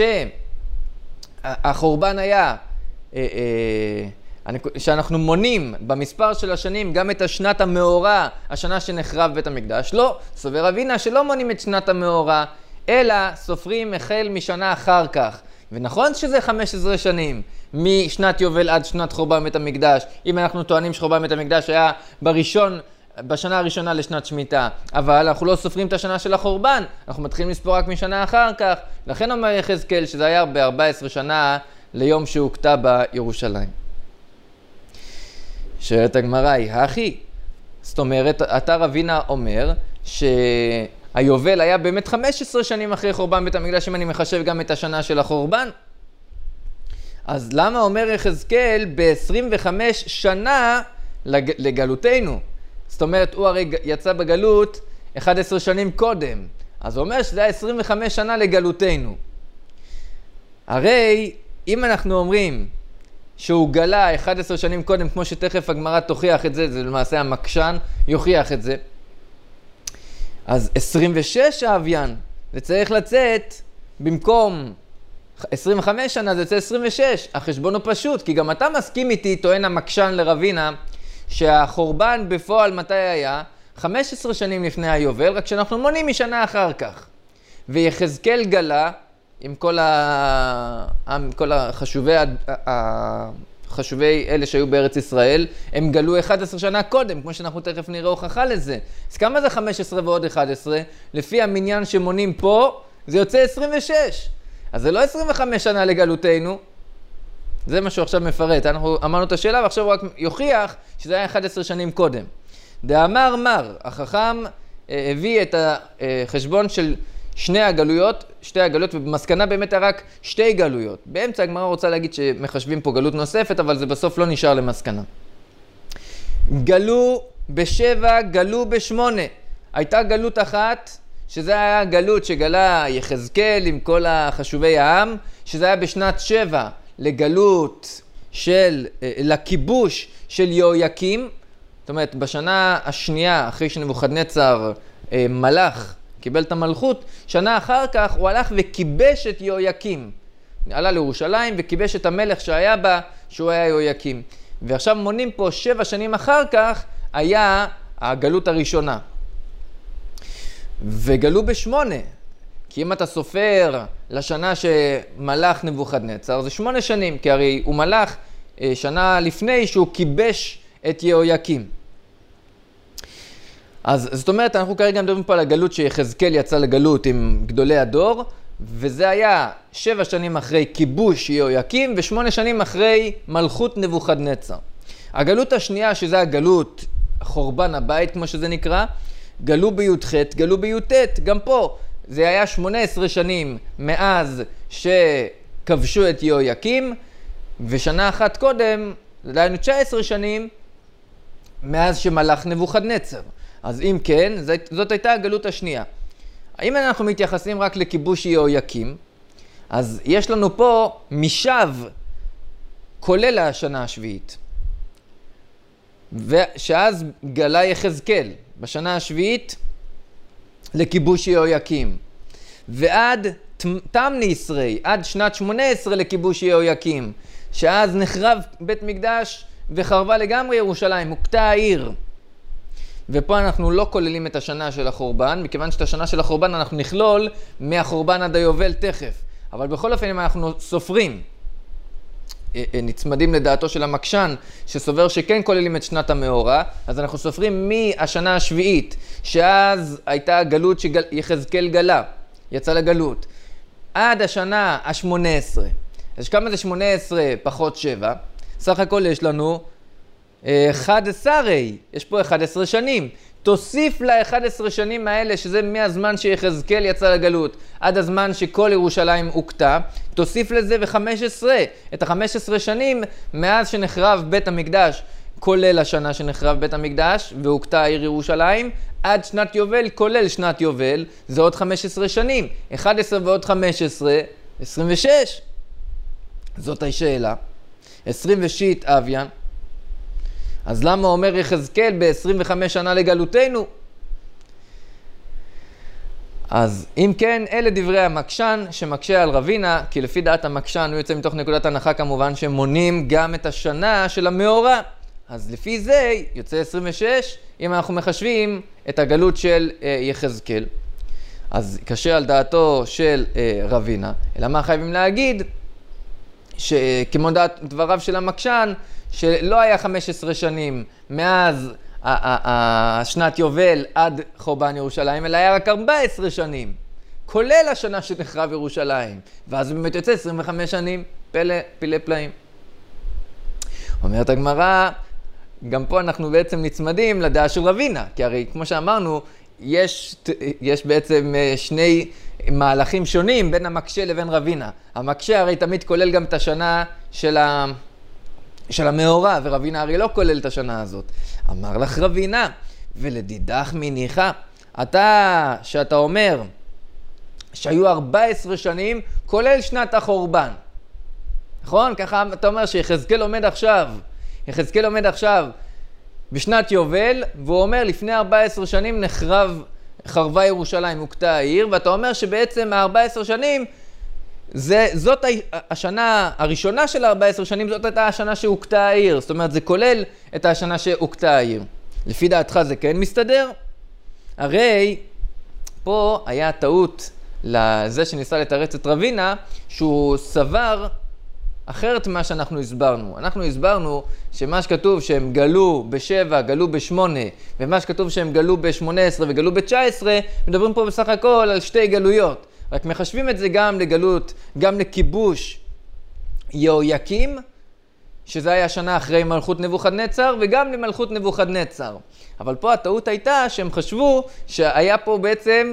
שהחורבן היה, אה, אה, שאנחנו מונים במספר של השנים גם את השנת המאורע, השנה שנחרב בית המקדש. לא, סובר רבינה שלא מונים את שנת המאורע, אלא סופרים החל משנה אחר כך. ונכון שזה חמש עשרה שנים, משנת יובל עד שנת חורבן בית המקדש, אם אנחנו טוענים שחורבן בית המקדש היה בראשון, בשנה הראשונה לשנת שמיטה, אבל אנחנו לא סופרים את השנה של החורבן, אנחנו מתחילים לספור רק משנה אחר כך. לכן אומר יחזקאל שזה היה ב-ארבע עשרה שנה ליום שהוקטה בירושלים. שואלת הגמרא היא, הכי, זאת אומרת, אתה רבינה אומר שהיובל היה באמת חמש עשרה שנים אחרי חורבן בית המקדש, אם אני מחשב גם את השנה של החורבן. אז למה אומר יחזקאל ב-עשרים וחמש שנה לג... לגלותנו? זאת אומרת, הוא הרי יצא בגלות אחת עשרה שנים קודם. אז הוא אומר שזה היה עשרים וחמש שנה לגלותנו. הרי אם אנחנו אומרים שהוא גלה אחת עשרה שנים קודם, כמו שתכף הגמרא תוכיח את זה, זה למעשה המקשן יוכיח את זה. אז עשרים ושש האביין, זה צריך לצאת במקום עשרים וחמש שנה, זה יוצא עשרים ושש. החשבון הוא פשוט, כי גם אתה מסכים איתי, טוען המקשן לרבינה, שהחורבן בפועל מתי היה? חמש עשרה שנים לפני היובל, רק שאנחנו מונים משנה אחר כך. ויחזקאל גלה, עם כל, ה... עם כל החשובי, החשובי אלה שהיו בארץ ישראל, הם גלו אחת עשרה שנה קודם, כמו שאנחנו תכף נראה הוכחה לזה. אז כמה זה חמש עשרה ועוד אחת עשרה? לפי המניין שמונים פה, זה יוצא עשרים ושש. אז זה לא עשרים וחמש שנה לגלותנו, זה מה שהוא עכשיו מפרט. אנחנו אמרנו את השאלה ועכשיו הוא רק יוכיח שזה היה אחת עשרה שנים קודם. דאמר מר, החכם הביא את החשבון של שני הגלויות, שתי הגלויות, ובמסקנה באמת רק שתי גלויות. באמצע הגמרא רוצה להגיד שמחשבים פה גלות נוספת, אבל זה בסוף לא נשאר למסקנה. גלו בשבע, גלו בשמונה. הייתה גלות אחת, שזה היה גלות שגלה יחזקאל עם כל החשובי העם, שזה היה בשנת שבע לגלות של, לכיבוש של יהויקים. זאת אומרת, בשנה השנייה, אחרי שנבוכדנצר מלך, קיבל את המלכות, שנה אחר כך הוא הלך וכיבש את יהויקים. עלה לירושלים וכיבש את המלך שהיה בה, שהוא היה יהויקים. ועכשיו מונים פה שבע שנים אחר כך, היה הגלות הראשונה. וגלו בשמונה, כי אם אתה סופר לשנה שמלך נבוכדנצר, זה שמונה שנים, כי הרי הוא מלך שנה לפני שהוא כיבש את יהויקים. אז זאת אומרת, אנחנו כרגע מדברים פה על הגלות שיחזקאל יצא לגלות עם גדולי הדור, וזה היה שבע שנים אחרי כיבוש יהויקים, ושמונה שנים אחרי מלכות נבוכדנצר. הגלות השנייה, שזה הגלות חורבן הבית, כמו שזה נקרא, גלו בי"ח, גלו בי"ט, גם פה. זה היה שמונה עשרה שנים מאז שכבשו את יהויקים, ושנה אחת קודם, זה היינו תשע עשרה שנים, מאז שמלך נבוכדנצר. אז אם כן, זאת הייתה הגלות השנייה. אם אנחנו מתייחסים רק לכיבוש יהויקים, אז יש לנו פה משב, כולל השנה השביעית. ושאז גלה יחזקאל, בשנה השביעית, לכיבוש יהויקים. ועד תמניסרי, עד שנת שמונה עשרה לכיבוש יהויקים, שאז נחרב בית מקדש וחרבה לגמרי ירושלים, הוקטה העיר. ופה אנחנו לא כוללים את השנה של החורבן, מכיוון שאת השנה של החורבן אנחנו נכלול מהחורבן עד היובל תכף. אבל בכל אופן, אם אנחנו סופרים, נצמדים לדעתו של המקשן, שסובר שכן כוללים את שנת המאורע, אז אנחנו סופרים מהשנה השביעית, שאז הייתה גלות שיחזקאל גלה, יצא לגלות, עד השנה השמונה עשרה. אז כמה זה שמונה עשרה פחות שבע? סך הכל יש לנו אחד עשר, יש פה אחד עשרה שנים. תוסיף ל-אחד עשר שנים האלה, שזה מהזמן שיחזקאל יצא לגלות, עד הזמן שכל ירושלים הוקטה, תוסיף לזה ו-חמש עשרה, את ה-חמש עשרה שנים מאז שנחרב בית המקדש, כולל השנה שנחרב בית המקדש והוקטה העיר ירושלים, עד שנת יובל, כולל שנת יובל, זה עוד חמש עשרה שנים. אחד עשר ועוד חמש עשרה, עשרים ושש. זאת השאלה. עשרים ושיט אביין. אז למה אומר יחזקאל ב-עשרים וחמש שנה לגלותנו? אז אם כן, אלה דברי המקשן שמקשה על רבינה, כי לפי דעת המקשן הוא יוצא מתוך נקודת הנחה כמובן שמונים גם את השנה של המאורע. אז לפי זה יוצא עשרים ושש, אם אנחנו מחשבים את הגלות של אה, יחזקאל. אז קשה על דעתו של אה, רבינה, אלא מה חייבים להגיד? שכמו דעת דבריו של המקשן, שלא היה חמש עשרה שנים מאז השנת יובל עד חורבן ירושלים, אלא היה רק ארבע עשרה שנים, כולל השנה שנחרב ירושלים. ואז באמת יוצא עשרים וחמש שנים, פלא, פילי פלאים. אומרת הגמרא, גם פה אנחנו בעצם נצמדים לדעה של רבינה, כי הרי כמו שאמרנו, יש, יש בעצם שני מהלכים שונים בין המקשה לבין רבינה. המקשה הרי תמיד כולל גם את השנה של ה... של המאורע, ורבינה הרי לא כולל את השנה הזאת. אמר לך רבינה, ולדידך מניחה, אתה, שאתה אומר שהיו ארבע עשרה שנים, כולל שנת החורבן. נכון? ככה אתה אומר שיחזקאל עומד עכשיו, יחזקאל עומד עכשיו בשנת יובל, והוא אומר לפני ארבע עשרה שנים נחרב, חרבה ירושלים, הוכתה העיר, ואתה אומר שבעצם ה-ארבע עשרה שנים, זה, זאת השנה הראשונה של ארבע עשרה שנים, זאת הייתה השנה שהוכתה העיר. זאת אומרת, זה כולל את השנה שהוכתה העיר. לפי דעתך זה כן מסתדר? הרי פה היה טעות לזה שניסה לתרץ את רבינה, שהוא סבר אחרת ממה שאנחנו הסברנו. אנחנו הסברנו שמה שכתוב שהם גלו בשבע, גלו בשמונה, ומה שכתוב שהם גלו בשמונה עשרה וגלו בתשע עשרה, מדברים פה בסך הכל על שתי גלויות. רק מחשבים את זה גם לגלות, גם לכיבוש יהויקים, שזה היה שנה אחרי מלכות נבוכדנצר, וגם למלכות נבוכדנצר. אבל פה הטעות הייתה שהם חשבו שהיה פה בעצם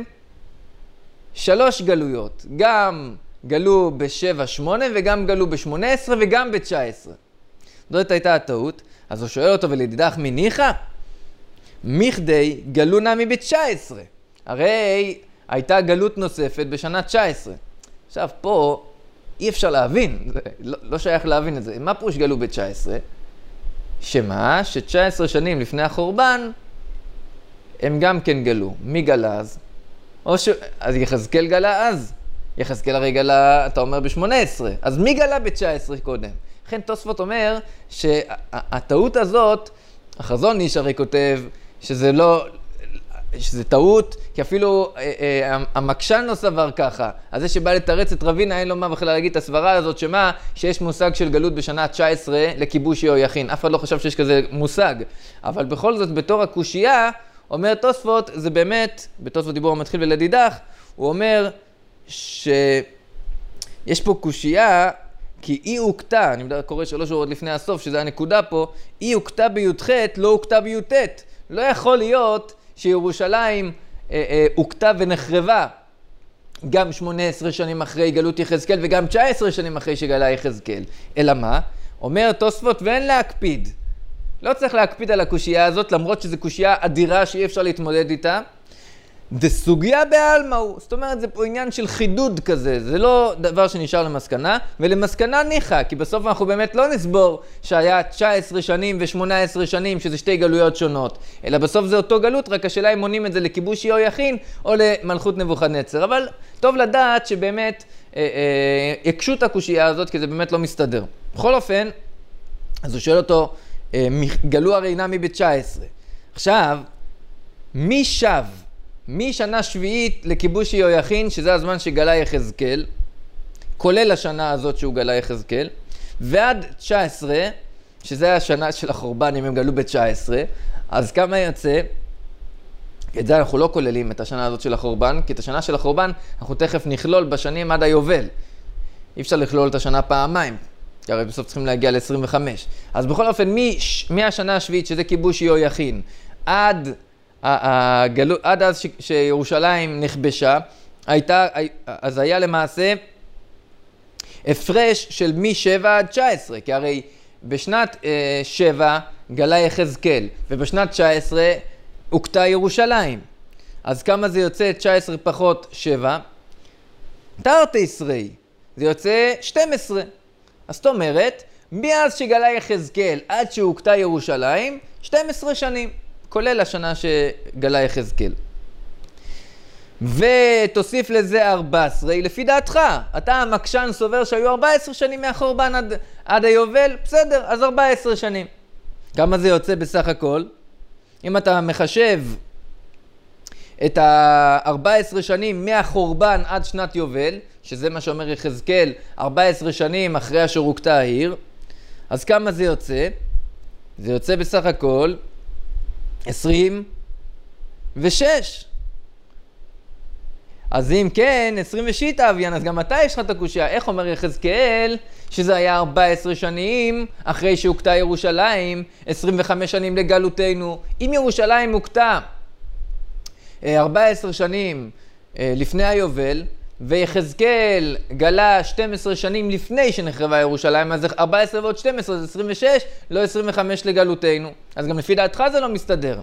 שלוש גלויות. גם גלו בשבע שמונה, וגם גלו בשמונה עשרה, וגם בתשע עשרה. זאת הייתה הטעות. אז הוא שואל אותו, ולדידך מניחה? מכדי גלו נמי בתשע עשרה. הרי הייתה גלות נוספת בשנה תשע עשרה. עכשיו, פה אי אפשר להבין, לא, לא שייך להבין את זה. מה פירוש גלו ב-תשע עשרה? שמה? ש-תשע עשרה שנים לפני החורבן, הם גם כן גלו. מי גלה אז? או ש... אז יחזקאל גלה אז. יחזקאל הרי גלה, אתה אומר, ב-שמונה עשרה. אז מי גלה ב-תשע עשרה קודם? לכן תוספות אומר שהטעות הזאת, החזון איש הרי כותב שזה לא... שזה טעות, כי אפילו אה, אה, המקשן לא סבר ככה. אז זה שבא לתרץ את רבינה, אין לו מה בכלל להגיד את הסברה הזאת, שמה? שיש מושג של גלות בשנה תשע עשרה לכיבוש יהויכין. אף אחד לא חשב שיש כזה מושג. אבל בכל זאת, בתור הקושייה, אומר תוספות, זה באמת, בתוספות דיבור המתחיל ולדידך, הוא אומר שיש פה קושייה, כי אי הוכתה, אני קורא שלוש שורות לפני הסוף, שזה הנקודה פה, אי הוכתה בי"ח, לא הוכתה בי"ט. לא יכול להיות שירושלים אה, אה, הוכתה ונחרבה גם שמונה עשרה שנים אחרי גלות יחזקאל וגם תשע עשרה שנים אחרי שגלה יחזקאל. אלא מה? אומר תוספות, ואין להקפיד. לא צריך להקפיד על הקושייה הזאת, למרות שזו קושייה אדירה שאי אפשר להתמודד איתה. דסוגיה בעלמא הוא. זאת אומרת, זה פה עניין של חידוד כזה. זה לא דבר שנשאר למסקנה, ולמסקנה ניחא, כי בסוף אנחנו באמת לא נסבור שהיה תשע עשרה שנים ו-שמונה עשרה שנים, שזה שתי גלויות שונות. אלא בסוף זה אותו גלות, רק השאלה אם מונים את זה לכיבוש יהויכין או למלכות נבוכדנצר. אבל טוב לדעת שבאמת אה, אה, יקשו את הקושייה הזאת, כי זה באמת לא מסתדר. בכל אופן, אז הוא שואל אותו, אה, גלו הרי נמי ב-תשע עשרה. עכשיו, מי שב? משנה שביעית לכיבוש יהויכין, שזה הזמן שגלה יחזקאל, כולל השנה הזאת שהוא גלה יחזקאל, ועד תשע עשרה, שזה השנה של החורבן, אם הם גלו ב-תשע עשרה, אז כמה יוצא? את זה אנחנו לא כוללים את השנה הזאת של החורבן, כי את השנה של החורבן אנחנו תכף נכלול בשנים עד היובל. אי אפשר לכלול את השנה פעמיים, כי הרי בסוף צריכים להגיע ל-עשרים וחמש. אז בכל אופן, מהשנה השביעית, שזה כיבוש יהויכין, עד... הגלו, עד אז ש, שירושלים נכבשה, הייתה, אז היה למעשה הפרש של מ-שבע עד תשע עשרה, כי הרי בשנת אה, שבע גלה יחזקאל, ובשנת תשע עשרה הוכתה ירושלים. אז כמה זה יוצא תשע עשרה פחות שבע? תרתי עשרי, זה יוצא שתים עשרה. אז זאת אומרת, מאז שגלה יחזקאל עד שהוכתה ירושלים, שתים עשרה שנים. כולל השנה שגלה יחזקאל. ותוסיף לזה ארבע עשרה, לפי דעתך. אתה המקשן סובר שהיו ארבע עשרה שנים מהחורבן עד, עד היובל, בסדר, אז ארבע עשרה שנים. כמה זה יוצא בסך הכל? אם אתה מחשב את ה-ארבע עשרה שנים מהחורבן עד שנת יובל, שזה מה שאומר יחזקאל, ארבע עשרה שנים אחרי אשר הוכתה העיר, אז כמה זה יוצא? זה יוצא בסך הכל עשרים ושש. אז אם כן, עשרים ושיט אביין, אז גם אתה יש לך את הקושיה. איך אומר יחזקאל שזה היה ארבע עשרה שנים אחרי שהוכתה ירושלים, עשרים וחמש שנים לגלותנו. אם ירושלים הוכתה ארבע עשרה שנים לפני היובל, ויחזקאל גלה שתים עשרה שנים לפני שנחרבה ירושלים, אז ארבע עשרה ועוד שתים עשרה זה עשרים ושש, לא עשרים וחמש לגלותנו. אז גם לפי דעתך זה לא מסתדר.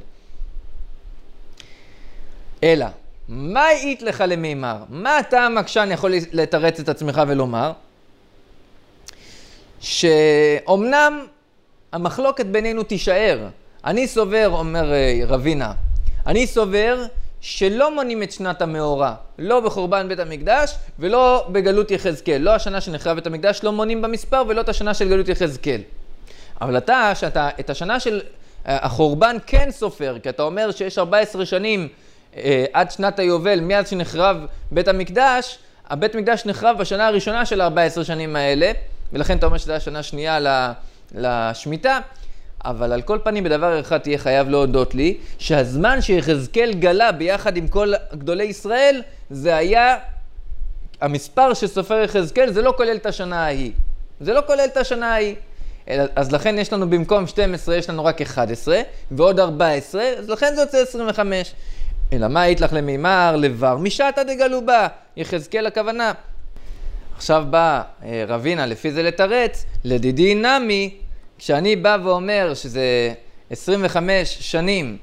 אלא, מה היית לך למימר? מה אתה המקשן יכול לתרץ את עצמך ולומר? שאומנם המחלוקת בינינו תישאר. אני סובר, אומר רבינה, אני סובר שלא מונים את שנת המאורע, לא בחורבן בית המקדש ולא בגלות יחזקאל. לא השנה שנחרב בית המקדש לא מונים במספר ולא את השנה של גלות יחזקאל. אבל אתה, שאתה, את השנה של החורבן כן סופר, כי אתה אומר שיש ארבע עשרה שנים אה, עד שנת היובל, מאז שנחרב בית המקדש, הבית המקדש נחרב בשנה הראשונה של ארבע עשרה שנים האלה, ולכן אתה אומר שזו השנה השנייה לשמיטה, אבל על כל פנים בדבר אחד תהיה חייב להודות לי, שהזמן שיחזקאל גלה ביחד עם כל גדולי ישראל, זה היה, המספר שסופר יחזקאל, זה לא כולל את השנה ההיא. זה לא כולל את השנה ההיא. אז לכן יש לנו במקום שתים עשרה, יש לנו רק אחת עשרה, ועוד ארבע עשרה, אז לכן זה יוצא עשרים וחמש. אלא מה היית לך למימר, לבר, משעתא דגלובה, יחזקאל הכוונה. עכשיו בא רבינה לפי זה לתרץ, לדידי נמי, כשאני בא ואומר שזה עשרים וחמש שנים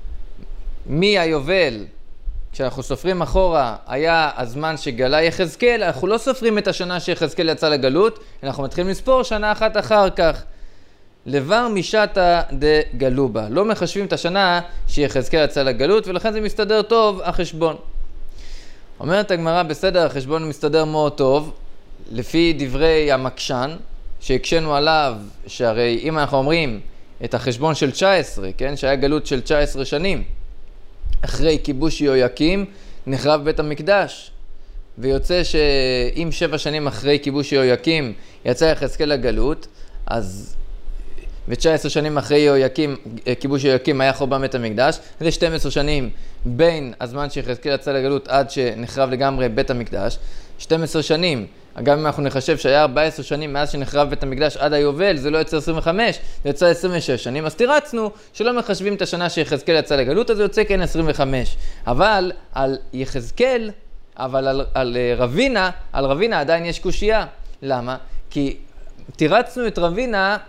מהיובל, כשאנחנו סופרים אחורה, היה הזמן שגלה יחזקאל, אנחנו לא סופרים את השנה שיחזקאל יצא לגלות, אנחנו מתחילים לספור שנה אחת אחר כך. לבר משעתא דגלובה. לא מחשבים את השנה שיחזקאל יצא לגלות, ולכן זה מסתדר טוב, החשבון. אומרת הגמרא, בסדר, החשבון מסתדר מאוד טוב, לפי דברי המקשן, שהקשנו עליו, שהרי אם אנחנו אומרים את החשבון של תשע עשרה, כן, שהיה גלות של תשע עשרה שנים, אחרי כיבוש יהויקים נחרב בית המקדש, ויוצא שאם שבע שנים אחרי כיבוש יהויקים יצא יחזקאל לגלות, אז ו-תשע עשרה שנים אחרי יהויקים, כיבוש יהויקים היה חורבן בית המקדש, זה שתים עשרה שנים בין הזמן שיחזקאל יצא לגלות עד שנחרב לגמרי בית המקדש, שתים עשרה שנים, גם אם אנחנו נחשב שהיה ארבע עשרה שנים מאז שנחרב בית המקדש עד היובל, זה לא יוצא עשרים וחמש, זה יוצא עשרים ושש שנים, אז תירצנו שלא מחשבים את השנה שיחזקאל יצא לגלות, אז זה יוצא כן עשרים וחמש. אבל על יחזקאל, אבל על, על רבינה, על רבינה עדיין יש קושייה. למה? כי תירצנו את רבינה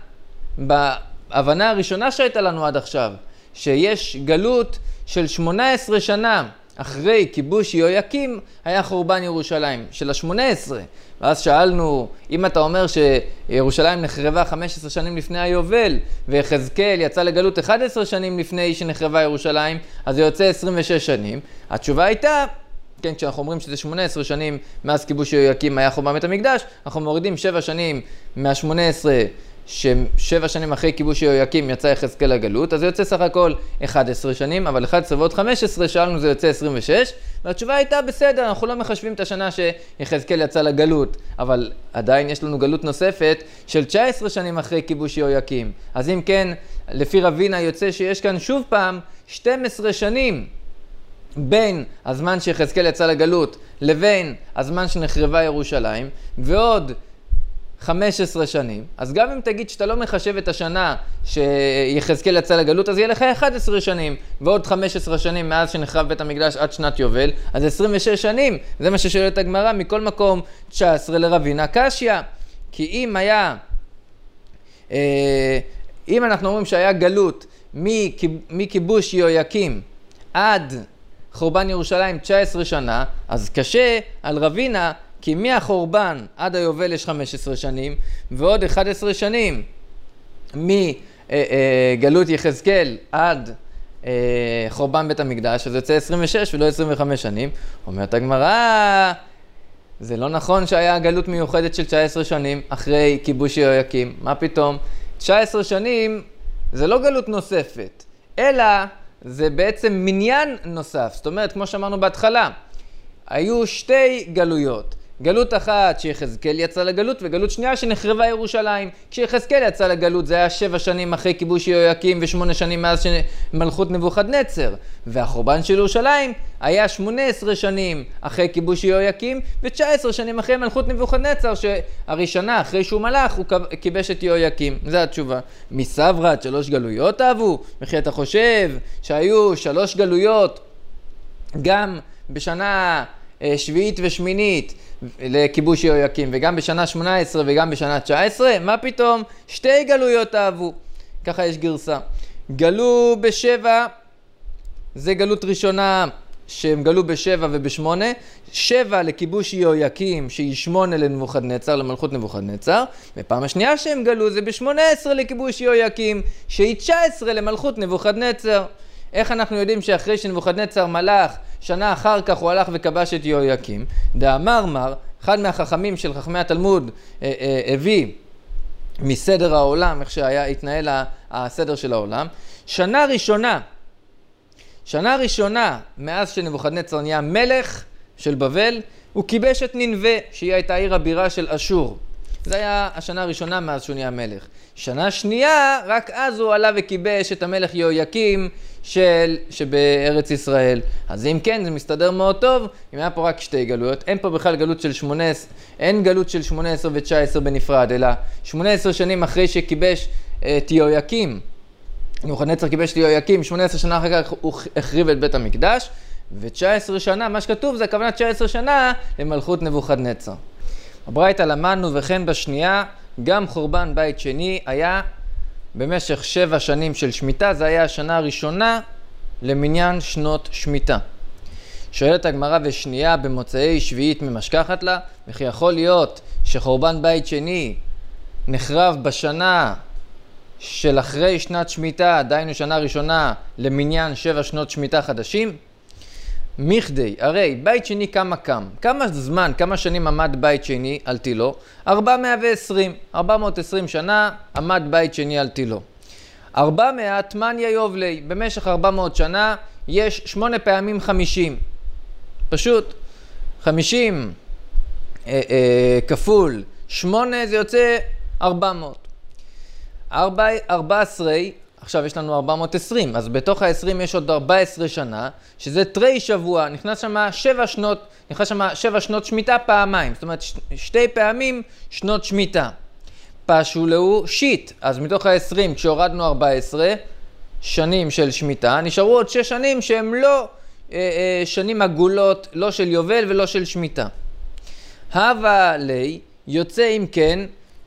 בהבנה הראשונה שהייתה לנו עד עכשיו, שיש גלות של שמונה עשרה שנה אחרי כיבוש יהויקים, היה חורבן ירושלים של ה-שמונה עשרה. ואז שאלנו, אם אתה אומר שירושלים נחרבה חמש עשרה שנים לפני היובל, ויחזקאל יצא לגלות אחת עשרה שנים לפני שנחרבה ירושלים, אז זה יוצא עשרים ושש שנים. התשובה הייתה, כן, כשאנחנו אומרים שזה שמונה עשרה שנים מאז כיבוש יהויקים היה חורבן בית המקדש, אנחנו מורידים שבע שנים מה-שמונה עשרה, ששבע שנים אחרי כיבוש יהויקים יצא יחזקאל לגלות, אז זה יוצא סך הכל אחת עשרה שנים, אבל אחת עשרה ועוד חמש עשרה שאלנו זה יוצא עשרים ושש, והתשובה הייתה בסדר, אנחנו לא מחשבים את השנה שיחזקאל יצא לגלות, אבל עדיין יש לנו גלות נוספת של תשע עשרה שנים אחרי כיבוש יהויקים. אז אם כן, לפי רבינה יוצא שיש כאן שוב פעם שתים עשרה שנים בין הזמן שיחזקאל יצא לגלות לבין הזמן שנחרבה ירושלים, ועוד חמש עשרה שנים, אז גם אם תגיד שאתה לא מחשב את השנה שיחזקאל יצא לגלות, אז יהיה לך אחת עשרה שנים, ועוד חמש עשרה שנים מאז שנחרב בית המקדש עד שנת יובל, אז עשרים ושש שנים, זה מה ששואלת הגמרא, מכל מקום תשע עשרה לרבינה קשיא, כי אם היה, אה, אם אנחנו אומרים שהיה גלות מכיבוש יהויקים עד חורבן ירושלים תשע עשרה שנה, אז קשה על רבינה, כי מהחורבן עד היובל יש חמש עשרה שנים, ועוד אחת עשרה שנים מגלות יחזקאל עד חורבן בית המקדש, אז יוצא עשרים ושש ולא עשרים וחמש שנים. אומרת הגמרא, זה לא נכון שהיה גלות מיוחדת של תשע עשרה שנים אחרי כיבוש יהויקים. מה פתאום? תשע עשרה שנים זה לא גלות נוספת, אלא זה בעצם מניין נוסף. זאת אומרת, כמו שאמרנו בהתחלה, היו שתי גלויות. גלות אחת שיחזקאל יצא לגלות, וגלות שנייה שנחרבה ירושלים. כשיחזקאל יצא לגלות זה היה שבע שנים אחרי כיבוש יהויקים ושמונה שנים מאז מלכות נבוכדנצר. והחורבן של ירושלים היה שמונה עשרה שנים אחרי כיבוש יהויקים ו-תשע עשרה שנים אחרי מלכות נבוכדנצר, שהראשונה אחרי שהוא מלך הוא כיבש את יהויקים. זו התשובה. מסברת שלוש גלויות אהבו? וכי אתה חושב שהיו שלוש גלויות גם בשנה שביעית ושמינית לכיבוש יהויקים, וגם בשנה שמונה עשרה וגם בשנה תשע עשרה? מה פתאום? שתי גלויות אהבו. ככה יש גרסה. גלו בשבע, זה גלות ראשונה שהם גלו בשבע ובשמונה, שבע לכיבוש יהויקים, שהיא שמונה לנבוכדנצר, למלכות נבוכדנצר, ופעם השנייה שהם גלו זה ב-שמונה עשרה לכיבוש יהויקים, שהיא תשע עשרה למלכות נבוכדנצר. איך אנחנו יודעים שאחרי שנבוכדנצר מלך, שנה אחר כך הוא הלך וכבש את יהויקים? דאמר מר, אחד מהחכמים של חכמי התלמוד אה, אה, הביא מסדר העולם, איך שהיה התנהל הסדר של העולם, שנה ראשונה, שנה ראשונה מאז שנבוכדנצר נהיה מלך של בבל, הוא כיבש את נינווה, שהיא הייתה עיר הבירה של אשור. זה היה השנה הראשונה מאז שהוא נהיה מלך. שנה שנייה, רק אז הוא עלה וכיבש את המלך יהויקים של, שבארץ ישראל. אז אם כן, זה מסתדר מאוד טוב, אם היה פה רק שתי גלויות, אין פה בכלל גלות של שמונה עשרה, אין גלות של שמונה עשרה ו-תשע עשרה בנפרד, אלא שמונה עשרה שנים אחרי שכיבש את יהויקים, נבוכדנצר כיבש את יהויקים, שמונה עשרה שנה אחר כך הוא החריב את בית המקדש, ו-תשע עשרה שנה, מה שכתוב זה הכוונה תשע עשרה שנה למלכות נבוכדנצר. בברייתא למדנו וכן בשנייה, גם חורבן בית שני היה במשך שבע שנים של שמיטה, זה היה השנה הראשונה למניין שנות שמיטה. שואלת הגמרא ושנייה במוצאי שביעית ממשכחת לה, וכי יכול להיות שחורבן בית שני נחרב בשנה של אחרי שנת שמיטה, דהיינו שנה ראשונה למניין שבע שנות שמיטה חדשים? מכדי, הרי בית שני כמה קם? כמה זמן, כמה שנים עמד בית שני על תילו? ארבע מאות ועשרים, ארבע מאות ועשרים שנה עמד בית שני על תילו. ארבע מאות תמניה יובלי, במשך ארבע מאות שנה יש שמונה פעמים חמישים. פשוט, חמישים אה, אה, כפול שמונה זה יוצא ארבע מאות. ארבע עשרה, עכשיו יש לנו ארבע מאות ועשרים, אז בתוך ה-עשרים יש עוד ארבע עשרה שנה, שזה תרי שבוע, נכנס שם שבע שנות, נכנס שם שבע שנות שמיטה פעמיים, זאת אומרת ש- שתי פעמים שנות שמיטה. פשו לו שיט, אז מתוך ה-עשרים, כשהורדנו ארבע עשרה שנים של שמיטה, נשארו עוד שש שנים שהם לא אה, אה, שנים עגולות, לא של יובל ולא של שמיטה. הווה לי, יוצא אם כן,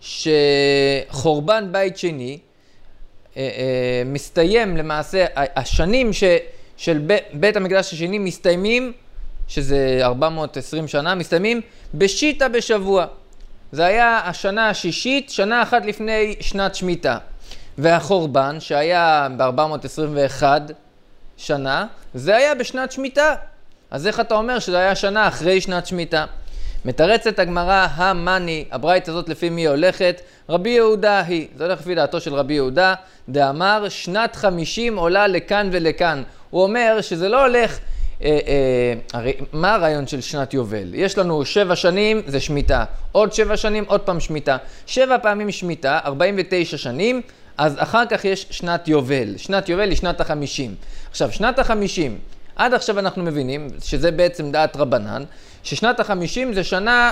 שחורבן בית שני, אה, אה, מסתיים למעשה, השנים ש, של ב, בית המקדש השני מסתיימים, שזה ארבע מאות ועשרים שנה, מסתיימים בשיטה בשבוע. זה היה השנה השישית, שנה אחת לפני שנת שמיטה. והחורבן, שהיה ב-ארבע מאות עשרים ואחת שנה, זה היה בשנת שמיטה. אז איך אתה אומר שזה היה שנה אחרי שנת שמיטה? מתרצת הגמרא המני, הברייתא הזאת לפי מי הולכת? רבי יהודה היא, זה הולך לפי דעתו של רבי יהודה, דאמר שנת חמישים עולה לכאן ולכאן. הוא אומר שזה לא הולך, אה, אה, הרי מה הרעיון של שנת יובל? יש לנו שבע שנים, זה שמיטה, עוד שבע שנים, עוד פעם שמיטה, שבע פעמים שמיטה, ארבעים ותשע שנים, אז אחר כך יש שנת יובל, שנת יובל היא שנת החמישים. עכשיו, שנת החמישים, עד עכשיו אנחנו מבינים, שזה בעצם דעת רבנן, ששנת החמישים זה שנה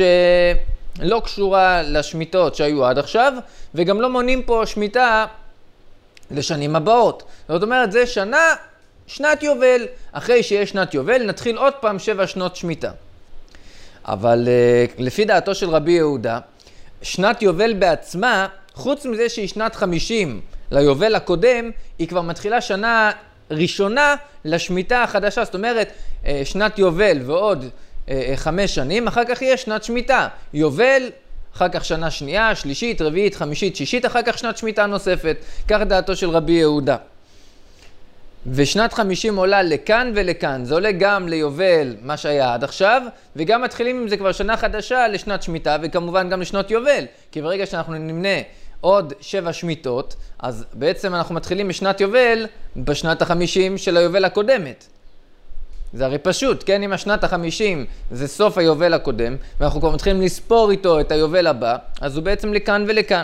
שלא קשורה לשמיטות שהיו עד עכשיו, וגם לא מונים פה שמיטה לשנים הבאות. זאת אומרת, זה שנה, שנת יובל. אחרי שיש שנת יובל, נתחיל עוד פעם שבע שנות שמיטה. אבל לפי דעתו של רבי יהודה, שנת יובל בעצמה, חוץ מזה שהיא שנת חמישים ליובל הקודם, היא כבר מתחילה שנה ראשונה לשמיטה החדשה. זאת אומרת, שנת יובל ועוד חמש שנים, אחר כך יש שנת שמיטה. יובל, אחר כך שנה שנייה, שלישית, רביעית, חמישית, שישית, אחר כך שנת שמיטה נוספת. כך דעתו של רבי יהודה. ושנת חמישים עולה לכאן ולכאן. זה עולה גם ליובל, מה שהיה עד עכשיו, וגם מתחילים עם זה כבר שנה חדשה לשנת שמיטה, וכמובן גם לשנות יובל. כי ברגע שאנחנו נמנה עוד שבע שמיטות, אז בעצם אנחנו מתחילים משנת יובל בשנת החמישים של היובל הקודמת. זה הרי פשוט, כן? אם השנת החמישים זה סוף היובל הקודם, ואנחנו כבר מתחילים לספור איתו את היובל הבא, אז הוא בעצם לכאן ולכאן.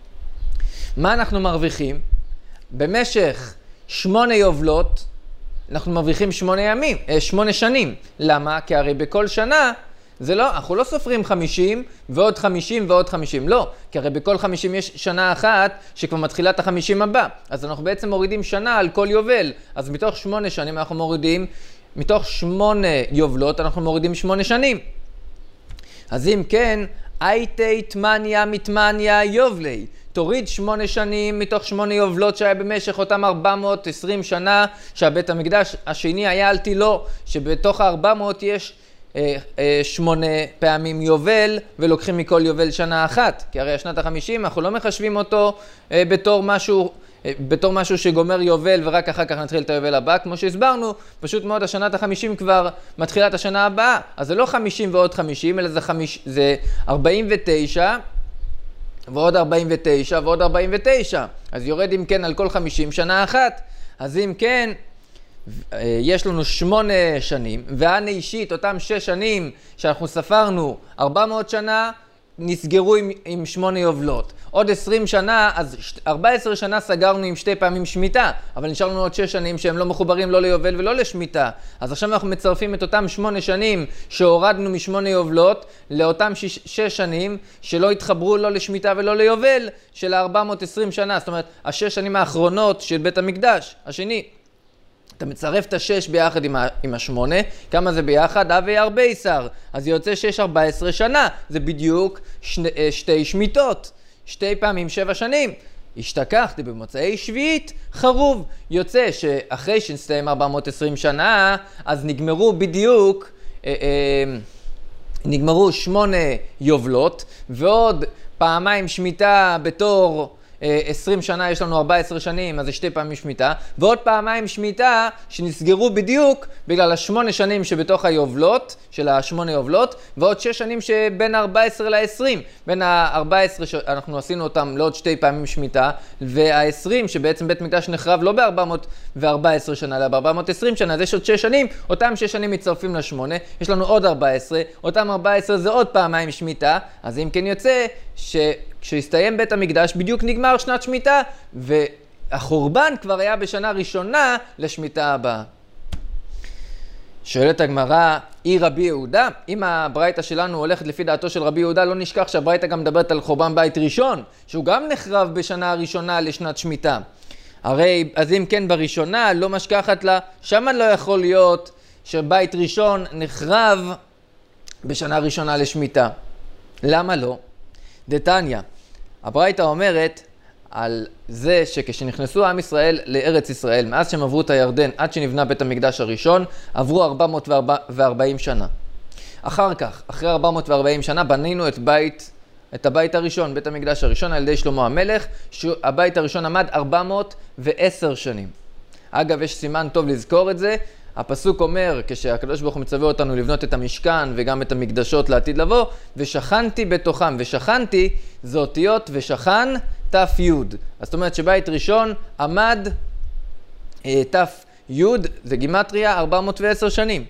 מה אנחנו מרוויחים? במשך שמונה יובלות, אנחנו מרוויחים שמונה ימים, אה, שמונה שנים. למה? כי הרי בכל שנה, זה לא, אנחנו לא סופרים חמישים ועוד חמישים ועוד חמישים, לא. כי הרי בכל חמישים יש שנה אחת שכבר מתחילה את החמישים הבא. אז אנחנו בעצם מורידים שנה על כל יובל. אז מתוך שמונה שנים אנחנו מורידים, מתוך שמונה יובלות אנחנו מורידים שמונה שנים. אז אם כן, הייתי תמניה מתמניה יובלי, תוריד שמונה שנים מתוך שמונה יובלות שהיה במשך אותם ארבע מאות ועשרים שנה, שהבית המקדש השני היה על תילו, שבתוך ה-ארבע מאות יש אה, אה, שמונה פעמים יובל, ולוקחים מכל יובל שנה אחת. כי הרי השנת ה-חמישים, אנחנו לא מחשבים אותו אה, בתור משהו... בתור משהו שגומר יובל ורק אחר כך נתחיל את היובל הבא, כמו שהסברנו, פשוט מאוד השנת ה-חמישים כבר מתחילה את השנה הבאה, אז זה לא חמישים ועוד חמישים, אלא זה, חמיש, זה ארבעים ותשע ועוד ארבעים ותשע ועוד ארבעים ותשע, אז יורד אם כן על כל חמישים שנה אחת, אז אם כן, יש לנו שמונה שנים, והנה אישית, אותם שש שנים שאנחנו ספרנו ארבע מאות שנה, נסגרו עם, עם שמונה יובלות. עוד עשרים שנה, אז ארבע עשרה שנה סגרנו עם שתי פעמים שמיטה, אבל נשאר לנו עוד שש שנים שהם לא מחוברים לא ליובל ולא לשמיטה. אז עכשיו אנחנו מצרפים את אותם שמונה שנים שהורדנו משמונה יובלות, לאותם שש, שש שנים שלא התחברו לא לשמיטה ולא ליובל, של ארבע מאות ועשרים שנה. זאת אומרת, השש שנים האחרונות של בית המקדש, השני. אתה מצרף את השש ביחד עם, ה, עם השמונה, כמה זה ביחד? אבי הרבה איסר. אז יוצא שש ארבע עשרה שנה, זה בדיוק שני, שתי שמיטות, שתי פעמים שבע שנים. השתכחתי במוצאי שביעית, חרוב. יוצא שאחרי שנסתיים ארבע מאות ועשרים שנה, אז נגמרו בדיוק, אה, אה, נגמרו שמונה יובלות, ועוד פעמיים שמיטה בתור... עשרים שנה יש לנו ארבע עשרה שנים, אז זה שתי פעמים שמיטה, ועוד פעמיים שמיטה שנסגרו בדיוק בגלל השמונה שנים שבתוך היובלות, של השמונה יובלות, ועוד שש שנים שבין ארבע עשרה ל-עשרים, בין ה-ארבע עשרה שאנחנו עשינו אותם לעוד שתי פעמים שמיטה, וה-עשרים שבעצם בית מקדש נחרב לא ב-ארבע מאות וארבע עשרה שנה, אלא ב-ארבע מאות ועשרים שנה, אז יש עוד שש שנים, אותם שש שנים מצטרפים לשמונה, יש לנו עוד ארבע עשרה, אותם ארבע עשרה זה עוד פעמיים שמיטה, אז אם כן יוצא ש... כשהסתיים בית המקדש בדיוק נגמר שנת שמיטה, והחורבן כבר היה בשנה ראשונה לשמיטה הבאה. שואלת הגמרא, היא רבי יהודה? אם הברייתא שלנו הולכת לפי דעתו של רבי יהודה, לא נשכח שהברייתא גם מדברת על חורבן בית ראשון, שהוא גם נחרב בשנה הראשונה לשנת שמיטה. הרי, אז אם כן בראשונה, לא משכחת לה, שמה לא יכול להיות שבית ראשון נחרב בשנה ראשונה לשמיטה. למה לא? דתניא, הברייתא אומרת על זה שכשנכנסו עם ישראל לארץ ישראל, מאז שהם עברו את הירדן עד שנבנה בית המקדש הראשון, עברו ארבע מאות וארבעים שנה. אחר כך, אחרי ארבע מאות וארבעים שנה, בנינו את בית, את הבית הראשון, בית המקדש הראשון, על ידי שלמה המלך, שהבית הראשון עמד ארבע מאות ועשר שנים. אגב, יש סימן טוב לזכור את זה, הפסוק אומר, כשהקדוש ברוך הוא מצווה אותנו לבנות את המשכן וגם את המקדשות לעתיד לבוא, ושכנתי בתוכם, ושכנתי זה אותיות ושכן תף יוד. זאת אומרת שבית ראשון עמד אה, תף יוד, זה גימטריה ארבע מאות ועשר שנים.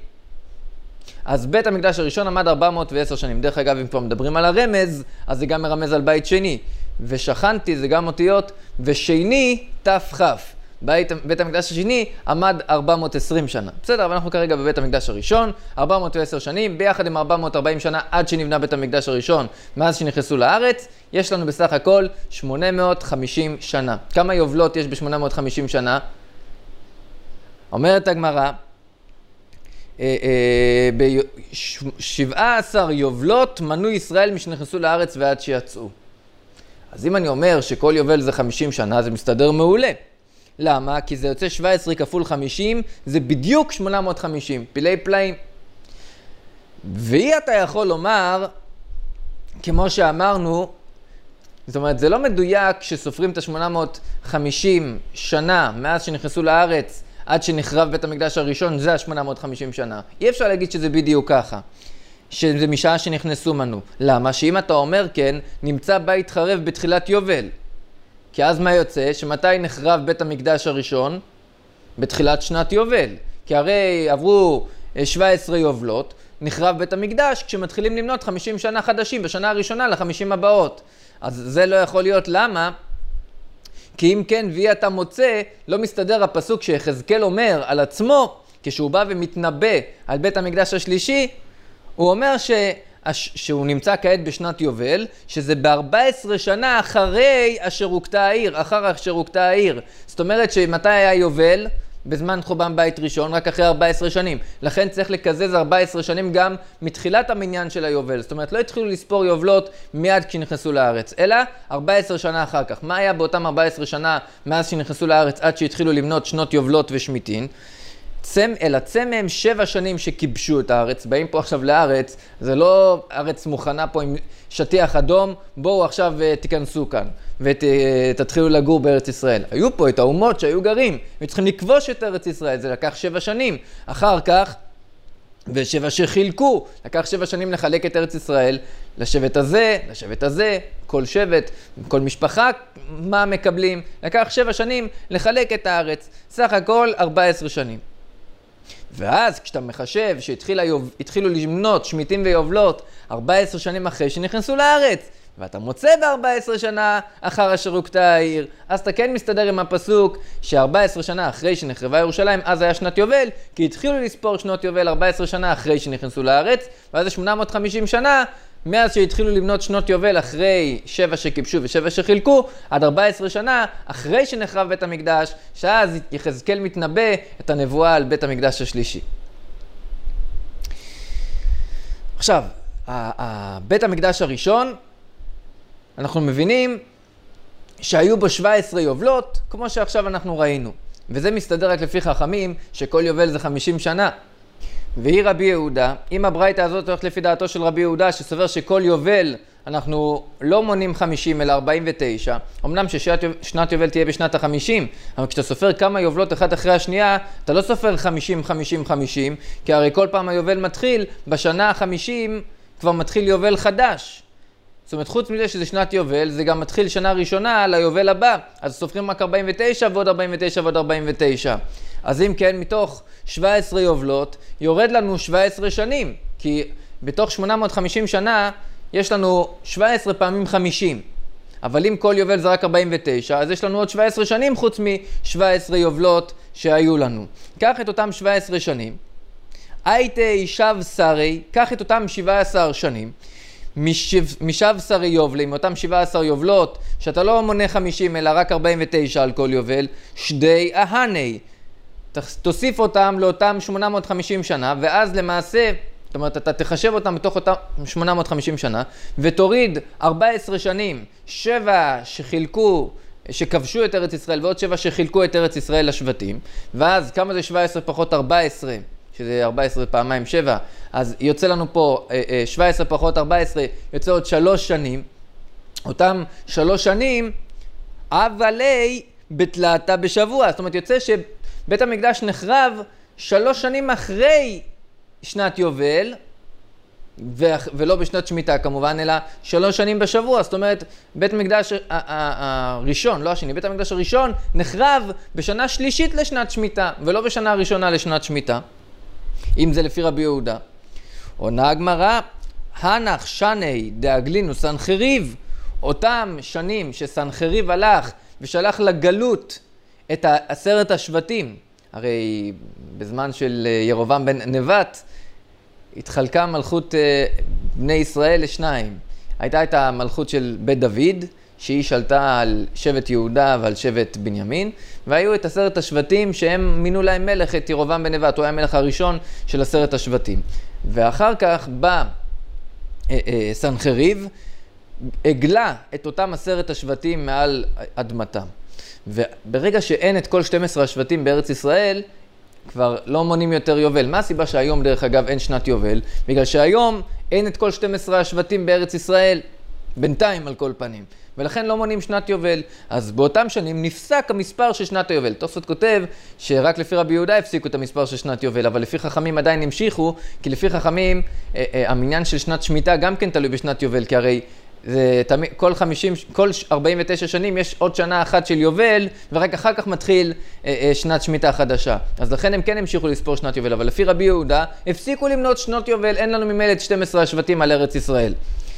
אז בית המקדש הראשון עמד ארבע מאות ועשר שנים. דרך אגב, אם פה מדברים על הרמז, אז זה גם מרמז על בית שני. ושכנתי זה גם אותיות ושני תף כף. בית, בית המקדש השני עמד ארבע מאות ועשרים שנה. בסדר, אבל אנחנו כרגע בבית המקדש הראשון, ארבע מאות ועשר שנים, ביחד עם ארבע מאות וארבעים שנה עד שנבנה בית המקדש הראשון, מאז שנכנסו לארץ, יש לנו בסך הכל שמונה מאות וחמישים שנה. כמה יובלות יש ב-שמונה מאות וחמישים שנה? אומרת הגמרא, ב-שבע עשרה יובלות מנו ישראל משנכנסו לארץ ועד שיצאו. אז אם אני אומר שכל יובל זה חמישים שנה, זה מסתדר מעולה. למה? כי זה יוצא שבע עשרה כפול חמישים, זה בדיוק שמונה מאות וחמישים, פילי פלאים. ואי אתה יכול לומר, כמו שאמרנו, זאת אומרת, זה לא מדויק שסופרים את ה-שמונה מאות וחמישים שנה מאז שנכנסו לארץ, עד שנחרב בית המקדש הראשון, זה ה-שמונה מאות וחמישים שנה. אי אפשר להגיד שזה בדיוק ככה, שזה משעה שנכנסו מנו. למה? שאם אתה אומר כן, נמצא בית חרב בתחילת יובל. כי אז מה יוצא? שמתי נחרב בית המקדש הראשון? בתחילת שנת יובל. כי הרי עברו שבע עשרה יובלות, נחרב בית המקדש כשמתחילים למנות חמישים שנה חדשים, בשנה הראשונה ל-חמישים הבאות. אז זה לא יכול להיות. למה? כי אם כן, ואי אתה מוצא, לא מסתדר הפסוק שיחזקאל אומר על עצמו, כשהוא בא ומתנבא על בית המקדש השלישי, הוא אומר ש... שהוא נמצא כעת בשנת יובל, שזה ב-ארבע עשרה שנה אחרי אשר הוכתה העיר, אחר אשר הוכתה העיר. זאת אומרת שמתי היה יובל? בזמן חורבן בית ראשון, רק אחרי ארבע עשרה שנים. לכן צריך לקזז ארבע עשרה שנים גם מתחילת המניין של היובל. זאת אומרת, לא התחילו לספור יובלות מיד כשנכנסו לארץ, אלא ארבע עשרה שנה אחר כך. מה היה באותם ארבע עשרה שנה מאז שנכנסו לארץ עד שהתחילו למנות שנות יובלות ושמיטין? צם, אלא צמם שבע שנים שכיבשו את הארץ, באים פה עכשיו לארץ, זה לא ארץ מוכנה פה עם שטיח אדום, בואו עכשיו תיכנסו כאן ותתחילו לגור בארץ ישראל. היו פה את האומות שהיו גרים, וצריכים לכבוש את ארץ ישראל, זה לקח שבע שנים. אחר כך, ושבע שחילקו, לקח שבע שנים לחלק את ארץ ישראל, לשבט הזה, לשבט הזה, כל שבט, כל משפחה, מה מקבלים, לקח שבע שנים לחלק את הארץ, סך הכל ארבע עשרה שנים. ואז כשאתה מחשב שהתחילו למנות שמיטים ויובלות ארבע עשרה שנים אחרי שנכנסו לארץ, ואתה מוצא ב-ארבע עשרה שנה אחר אשר הוכתה העיר, אז אתה כן מסתדר עם הפסוק ש-ארבע עשרה שנה אחרי שנחרבה ירושלים, אז היה שנת יובל, כי התחילו לספור שנות יובל ארבע עשרה שנה אחרי שנכנסו לארץ, ואז זה שמונה מאות וחמישים שנה, מאז שהתחילו לבנות שנות יובל אחרי שבע שכיבשו ושבע שחילקו, עד ארבע עשרה שנה אחרי שנחרב בית המקדש, שאז יחזקאל מתנבא את הנבואה על בית המקדש השלישי. עכשיו, בית המקדש הראשון, אנחנו מבינים שהיו בו שבע עשרה יובלות, כמו שעכשיו אנחנו ראינו. וזה מסתדר רק לפי חכמים, שכל יובל זה חמישים שנה. והיא רבי יהודה, אם הברייתא הזאת הולכת לפי דעתו של רבי יהודה, שסובר שכל יובל אנחנו לא מונים חמישים אלא ארבעים ותשע, אמנם ששנת יובל תהיה בשנת החמישים, אבל כשאתה סופר כמה יובלות אחת אחרי השנייה, אתה לא סופר חמישים, חמישים, חמישים, כי הרי כל פעם היובל מתחיל, בשנה החמישים כבר מתחיל יובל חדש. זאת אומרת, חוץ מזה שזה שנת יובל, זה גם מתחיל שנה ראשונה ליובל הבא, אז סופרים רק ארבעים ותשע ועוד ארבעים ותשע ועוד ארבעים ותשע. אז אם כן, מתוך שבע עשרה יובלות, יורד לנו שבע עשרה שנים, כי בתוך שמונה מאות וחמישים שנה, יש לנו שבע עשרה פעמים חמישים. אבל אם כל יובל זה רק ארבעים ותשע, אז יש לנו עוד שבע עשרה שנים חוץ מ-שבע עשרה יובלות שהיו לנו. קח את אותם שבע עשרה שנים, הייתי שב שרי, קח את אותם שבע עשרה שנים, משב שרי יובלי, מאותם שבע עשרה יובלות, שאתה לא מונה חמישים אלא רק ארבעים ותשע על כל יובל, שדי אהני. תוסיף אותם לאותם שמונה מאות וחמישים שנה, ואז למעשה, זאת אומרת, אתה תחשב אותם בתוך אותם שמונה מאות וחמישים שנה, ותוריד ארבע עשרה שנים, שבע שחילקו, שכבשו את ארץ ישראל, ועוד שבע שחילקו את ארץ ישראל לשבטים, ואז כמה זה שבע עשרה פחות ארבע עשרה? שזה ארבע עשרה פעמיים שבע, אז יוצא לנו פה שבע עשרה פחות ארבע עשרה, יוצא עוד שלוש שנים, אותם שלוש שנים, אבלי בתלתה בשבוע, זאת אומרת יוצא שבית המקדש נחרב שלוש שנים אחרי שנת יובל, ולא בשנת שמיטה כמובן, אלא שלוש שנים בשבוע. זאת אומרת, בית המקדש הראשון, לא השני, בית המקדש הראשון נחרב בשנה שלישית לשנת שמיטה, ולא בשנה הראשונה לשנת שמיטה. אם זה לפי רבי יהודה. עונה הגמרא, הנח שני דאגלינו סנחריב, אותם שנים שסנחריב הלך ושלח לגלות את עשרת השבטים, הרי בזמן של ירובעם בן נבט התחלקה מלכות בני ישראל לשניים. הייתה את המלכות של בית דוד, שהיא שלטה על שבט יהודה ועל שבט בנימין, והיו את עשרת השבטים שהם מינו להם מלך, את ירובעם בן נבט, הוא היה המלך הראשון של עשרת השבטים. ואחר כך בא סנחריב, הגלה את אותם עשרת השבטים מעל אדמתם. וברגע שאין את כל שנים עשר השבטים בארץ ישראל, כבר לא מונים יותר יובל. מה הסיבה שהיום דרך אגב אין שנת יובל? בגלל שהיום אין את כל שנים עשר השבטים בארץ ישראל, בינתיים על כל פנים. ולכן לא מונים שנת יובל. אז באותם שנים נפסק המספר של שנת היובל. תוספות כותב שרק לפי רבי יהודה הפסיקו את המספר של שנת יובל, אבל לפי חכמים עדיין המשיכו, כי לפי חכמים אה, אה, המניין של שנת שמיטה גם כן תלוי בשנת יובל, כי הרי זה, תמיד, כל, חמישים, כל ארבעים ותשע שנים יש עוד שנה אחת של יובל, ורק אחר כך מתחיל אה, אה, שנת שמיטה חדשה. אז לכן הם כן המשיכו לספור שנת יובל, אבל לפי רבי יהודה הפסיקו למנות שנות יובל, אין לנו ממילא את שנים עשר השבטים על ארץ ישראל.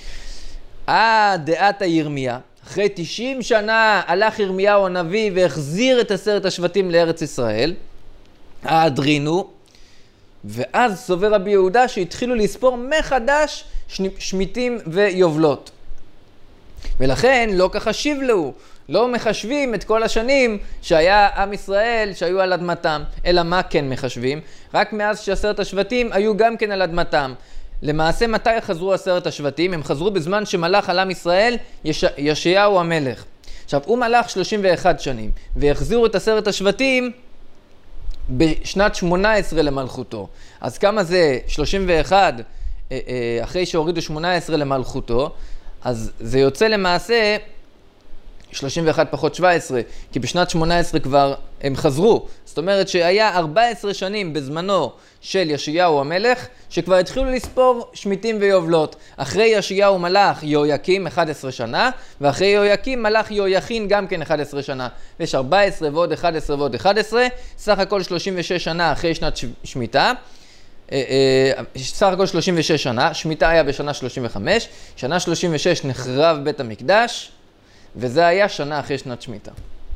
אה, דעת ירמיה, אחרי תשעים שנה הלך ירמיהו הנביא והחזיר את עשרת השבטים לארץ ישראל, האדרינו, ואז סובר רבי יהודה שהתחילו לספור מחדש שמיטים ויובלות. ולכן לא כחשיב לו, לא מחשבים את כל השנים שהיה עם ישראל שהיו על אדמתם, אלא מה כן מחשבים? רק מאז שעשרת השבטים היו גם כן על אדמתם. למעשה מתי חזרו עשרת השבטים? הם חזרו בזמן שמלך על עם ישראל יש... ישעיהו המלך. עכשיו הוא מלך שלושים ואחת שנים, והחזירו את עשרת השבטים בשנת שמונה עשרה למלכותו. אז כמה זה שלושים ואחת אחרי שהורידו שמונה עשרה למלכותו? אז זה יוצא למעשה שלושים ואחת פחות שבע עשרה, כי בשנת שמונה עשרה כבר הם חזרו. זאת אומרת שהיה ארבע עשרה שנים בזמנו של ישעיהו המלך, שכבר התחילו לספור שמיטים ויובלות. אחרי ישעיהו מלך יהויקים אחת עשרה שנה, ואחרי יהויקים מלך יהויכין גם כן אחת עשרה שנה. יש ארבע עשרה ועוד אחת עשרה ועוד אחת עשרה, סך הכל שלושים ושש שנה אחרי שנת שמיטה. סך הכל שלושים ושש שנה, שמיטה היה בשנה שלושים וחמש, שנה שלושים ושש נחרב בית המקדש, וזה היה שנה אחרי שנת שמיטה.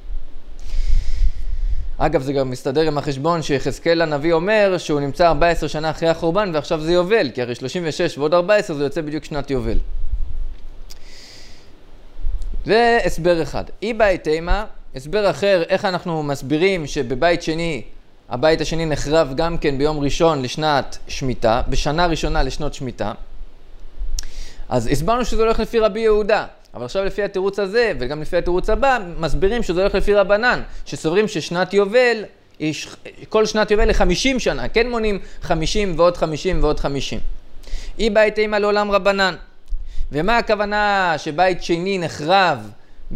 אגב, זה גם מסתדר עם החשבון שיחזקאל הנביא אומר שהוא נמצא ארבע עשרה שנה אחרי החורבן, ועכשיו זה יובל, כי הרי שלושים ושש ועוד ארבע עשרה זה יוצא בדיוק שנת יובל. זה הסבר אחד. אי בית תימה, הסבר אחר, איך אנחנו מסבירים שבבית שני, הבית השני נחרב גם כן ביום ראשון לשנת שמיטה, בשנה ראשונה לשנות שמיטה. אז הסברנו שזה הולך לפי רבי יהודה. אבל עכשיו לפי התירוץ הזה, וגם לפי התירוץ הבא, מסבירים שזה הולך לפי רבנן, שסוברים ששנת יובל, כל שנת יובל לחמישים שנה, כן מונים חמישים ועוד חמישים ועוד חמישים. אי בית תימה לעולם רבנן. ומה הכוונה שבית שני נחרב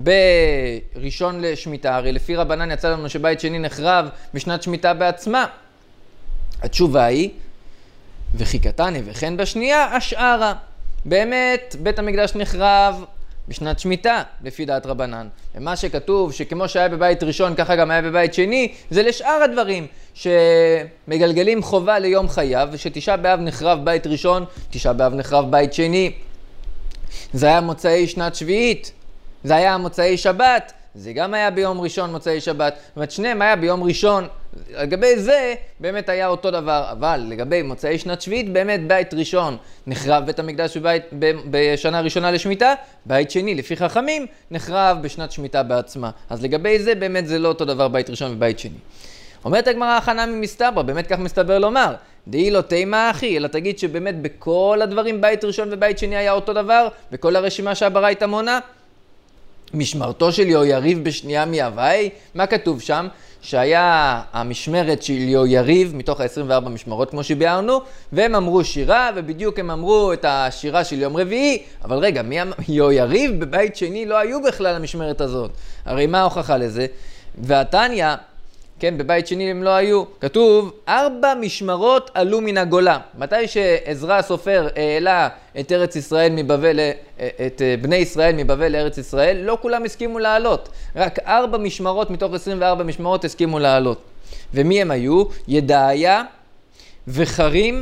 בראשון לשמיטה? הרי לפי רבנן יצא לנו שבית שני נחרב בשנת שמיטה בעצמה. התשובה היא, וכי קטני וכן בשנייה, השערה. באמת, בית המקדש נחרב בשנת שמיטה, לפי דעת רבנן. ומה שכתוב, שכמו שהיה בבית ראשון, ככה גם היה בבית שני, זה לשאר הדברים שמגלגלים חובה ליום חייו, ושתשעה באב נחרב בית ראשון, תשעה באב נחרב בית שני. זה היה מוצאי שנת שביעית, זה היה מוצאי שבת, זה גם היה ביום ראשון מוצאי שבת. זאת אומרת, שניהם היה ביום ראשון. לגבי זה באמת היה אותו דבר, אבל לגבי מוצאי שנת שביעית, באמת בית ראשון נחרב בית המקדש בבית, ב, בשנה ראשונה לשמיטה, בית שני לפי חכמים נחרב בשנת שמיטה בעצמה. אז לגבי זה באמת זה לא אותו דבר בית ראשון ובית שני. אומרת הגמרא הכנה ממסתברא, באמת כך מסתבר לומר, דאי לא תימה אחי, אלא תגיד שבאמת בכל הדברים בית ראשון ובית שני היה אותו דבר, בכל הרשימה שהברייתא מונה. משמרתו של יהויריב בשנייה מיהווי, מה כתוב שם? שהיה המשמרת של יהויריב מתוך ה-עשרים וארבע משמרות כמו שביארנו, והם אמרו שירה, ובדיוק הם אמרו את השירה של יום רביעי, אבל רגע, מי אמר? יהויריב בבית שני לא היו בכלל המשמרת הזאת. הרי מה ההוכחה לזה? והתניא, כן, בבית שני הם לא היו. כתוב, ארבע משמרות עלו מן הגולה. מתי שעזרא הסופר העלה את ארץ ישראל מבבל, את בני ישראל מבבל לארץ ישראל, לא כולם הסכימו לעלות. רק ארבע משמרות מתוך עשרים וארבע משמרות הסכימו לעלות. ומי הם היו? ידעיה וחרים,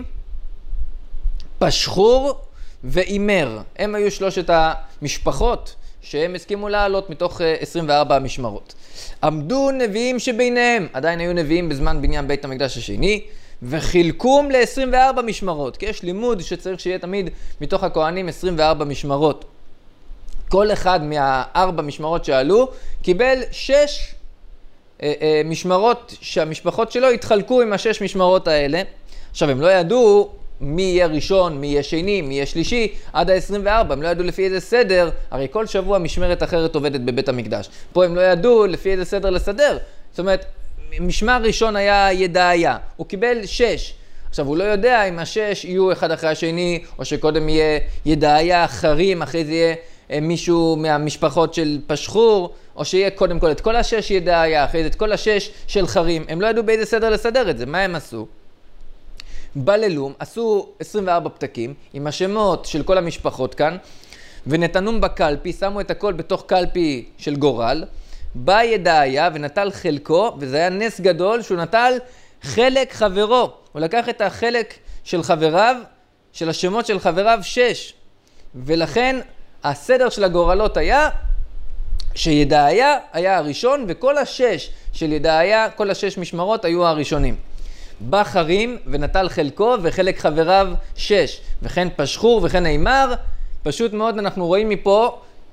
פשחור ואימר. הם היו שלושת המשפחות שהם הסכימו לעלות מתוך עשרים וארבע המשמרות. עמדו נביאים שביניהם, עדיין היו נביאים בזמן בניין בית המקדש השני, וחילקום ל-עשרים וארבע משמרות, כי יש לימוד שצריך שיהיה תמיד מתוך הכהנים עשרים וארבע משמרות. כל אחד מהארבע משמרות שעלו קיבל שש אה, אה, משמרות שהמשפחות שלו התחלקו עם השש משמרות האלה. עכשיו הם לא ידעו מי יהיה ראשון, מי יהיה שני, מי יהיה שלישי, עד ה-עשרים וארבע, הם לא ידעו לפי איזה סדר, הרי כל שבוע משמרת אחרת עובדת בבית המקדש. פה הם לא ידעו לפי איזה סדר לסדר. זאת אומרת, משמר ראשון היה ידעיה, הוא קיבל שש. עכשיו, הוא לא יודע אם השש יהיו אחד אחרי השני, או שקודם יהיה ידעיה, חרים, אחרי זה יהיה מישהו מהמשפחות של פשחור, או שיהיה קודם כל את כל השש ידעיה, אחרי זה את כל השש של חרים. הם לא ידעו באיזה סדר לסדר את זה. מה הם עשו? בללום, עשו עשרים וארבע פתקים עם השמות של כל המשפחות כאן, ונתנום בקלפי, שמו את הכל בתוך קלפי של גורל, בא ידעיה ונטל חלקו, וזה היה נס גדול שהוא נטל חלק חברו. הוא לקח את החלק של חבריו, של השמות של חבריו שש, ולכן הסדר של הגורלות היה שידעיה היה הראשון, וכל השש של ידעיה, כל השש משמרות היו הראשונים. בא חרים ונטל חלקו וחלק חבריו שש, וכן פשחור וכן אימר. פשוט מאוד אנחנו רואים מפה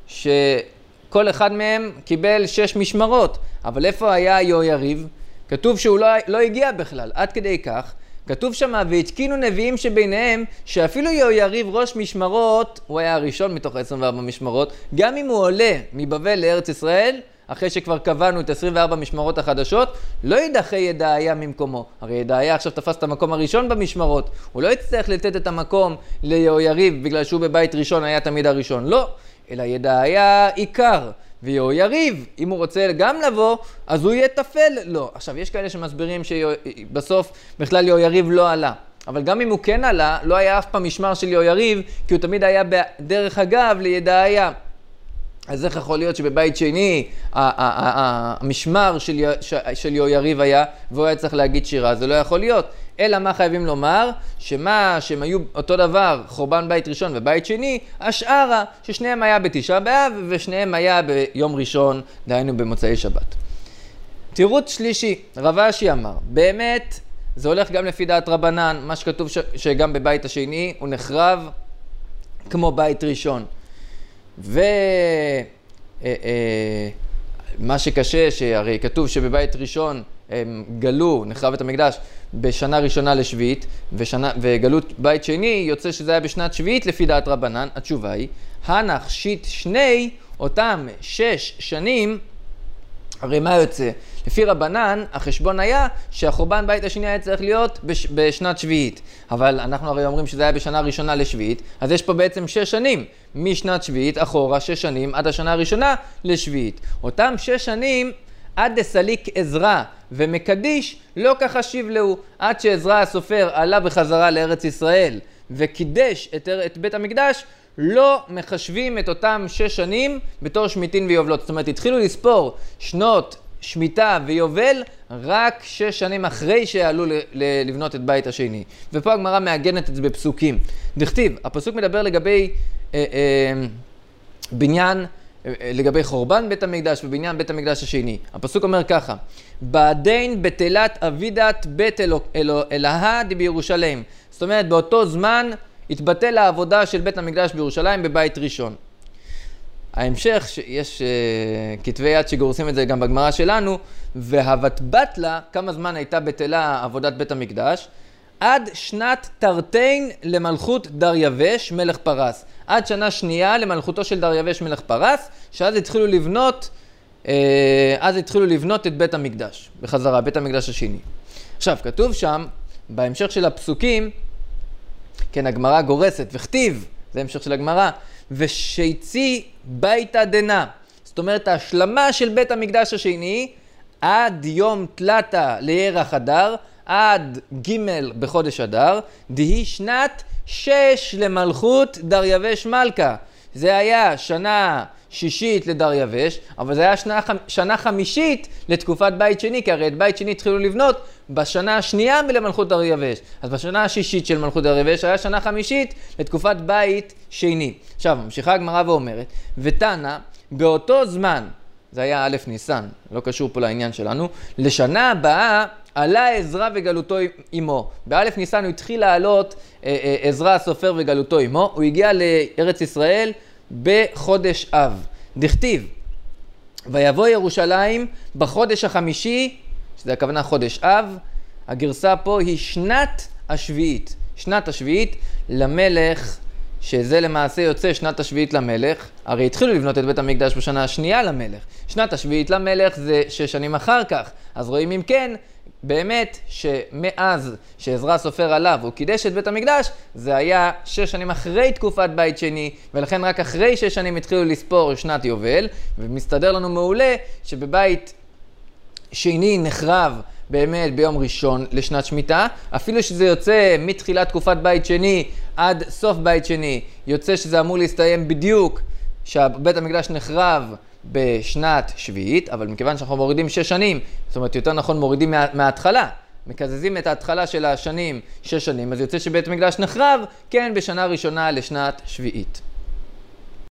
שכל אחד מהם קיבל שש משמרות. אבל איפה היה יהויריב? כתוב שהוא לא, לא הגיע בכלל, עד כדי כך. כתוב שמה, והתקינו נביאים שביניהם, שאפילו יהויריב ראש משמרות, הוא היה הראשון מתוך עשרים וארבע משמרות, גם אם הוא עולה מבבל לארץ ישראל, אחרי שכבר קבענו את עשרים וארבע משמרות החדשות, לא ידחה ידעיה ממקומו. הרי ידעיה עכשיו תפס את המקום הראשון במשמרות. הוא לא יצטרך לתת את המקום ליהויריב, בגלל שהוא בבית ראשון היה תמיד הראשון. לא, אלא ידעיה עיקר. ויהויריב, אם הוא רוצה גם לבוא, אז הוא יהיה תפל. לא. עכשיו, יש כאלה שמסבירים שבסוף בכלל יהויריב לא עלה. אבל גם אם הוא כן עלה, לא היה אף פעם משמר של יהויריב, כי הוא תמיד היה בדרך אגב לידעיה. אז איך יכול להיות שבבית שני המשמר של יהויריב היה, והוא היה צריך להגיד שירה? זה לא יכול להיות. אלא מה חייבים לומר? שמה שהם היו אותו דבר, חורבן בית ראשון ובית שני, השארה, ששניהם היה בתשעה באב ושניהם היה ביום ראשון, דהיינו במוצאי שבת. תירוץ שלישי, רב אשי אמר, באמת זה הולך גם לפי דעת רבנן, מה שכתוב ש... שגם בבית השני הוא נחרב כמו בית ראשון. ומה שקשה, שהרי כתוב שבבית ראשון הם גלו, נחרב את המקדש בשנה ראשונה לשביעית, ושנה, וגלות בית שני יוצא שזה היה בשנת שביעית לפי דעת רבנן. התשובה היא, הנח שיט שני, אותם שש שנים, הרי מה יוצא? לפי רבנן, החשבון היה שהחורבן בית השני היה צריך להיות בש, בשנת שביעית. אבל אנחנו הרי אומרים שזה היה בשנה ראשונה לשביעית, אז יש פה בעצם שש שנים, משנת שביעית אחורה, שש שנים, עד השנה הראשונה לשביעית. אותם שש שנים, עד דסליק עזרא ומקדיש, לא כחשיב לו, עד שעזרא הסופר עלה בחזרה לארץ ישראל וקידש את, את בית המקדש, לא מחשבים את אותם שש שנים בתור שמיטין ויובלות. זאת אומרת, התחילו לספור שנות שמיטה ויובל רק שש שנים אחרי שעלו לבנות את בית השני. ופה הגמרא מעגנת את זה בפסוקים. דכתיב, הפסוק מדבר לגבי אה, אה, בניין, אה, לגבי חורבן בית המקדש ובניין בית המקדש השני. הפסוק אומר ככה, בעדין בתלת אבידת בית אלוה אלוה אלוה בירושלים. זאת אומרת, באותו זמן התבטל העבודה של בית המקדש בירושלים בבית ראשון. ההמשך, יש uh, כתבי יד שגורסים את זה גם בגמרא שלנו, והבת בתלה, כמה זמן הייתה בטלה עבודת בית המקדש? עד שנת תרתין למלכות דריווש מלך פרס. עד שנה שנייה למלכותו של דריווש מלך פרס, שאז התחילו לבנות, uh, אז התחילו לבנות את בית המקדש, בחזרה, בית המקדש השני. עכשיו, כתוב שם, בהמשך של הפסוקים, כן, הגמרא גורסת, וכתיב, זה המשך של הגמרא, ושיציא ביתה דנה. זאת אומרת, ההשלמה של בית המקדש השני, עד יום תלתה לירח אדר, עד ג' בחודש אדר, דהי שנת שש למלכות דריווש מלכה. זה היה שנה שישית לדריווש, אבל זה היה שנה, שנה חמישית לתקופת בית שני, כי הרי את בית שני התחילו לבנות בשנה השנייה מלמלכות דריווש. אז בשנה השישית של מלכות דריווש היה שנה חמישית לתקופת בית שני. עכשיו, ממשיכה הגמרא ואומרת, ותנא, באותו זמן, זה היה א' ניסן, לא קשור פה לעניין שלנו, לשנה הבאה עלה עזרא וגלותו עמו. באלף ניסן הוא התחיל לעלות עזרא הסופר וגלותו עמו, הוא הגיע לארץ ישראל בחודש אב. דכתיב, ויבוא ירושלים בחודש החמישי, שזה הכוונה חודש אב, הגרסה פה היא שנת השביעית. שנת השביעית למלך, שזה למעשה יוצא שנת השביעית למלך, הרי התחילו לבנות את בית המקדש בשנה השנייה למלך. שנת השביעית למלך זה שש שנים אחר כך. אז רואים אם כן, באמת שמאז שעזרא הסופר עליו הוא קידש את בית המקדש, זה היה שש שנים אחרי תקופת בית שני, ולכן רק אחרי שש שנים התחילו לספור שנת יובל, ומסתדר לנו מעולה שבבית שני נחרב באמת ביום ראשון לשנת שמיטה, אפילו שזה יוצא מתחילת תקופת בית שני עד סוף בית שני, יוצא שזה אמור להסתיים בדיוק שבית המקדש נחרב בשנת שביעית, אבל מכיוון שאנחנו מורידים שש שנים, זאת אומרת יותר נכון מורידים מה, מההתחלה, מקזזים את ההתחלה של השנים שש שנים, אז יוצא שבית המקדש נחרב כן בשנה ראשונה לשנת שביעית.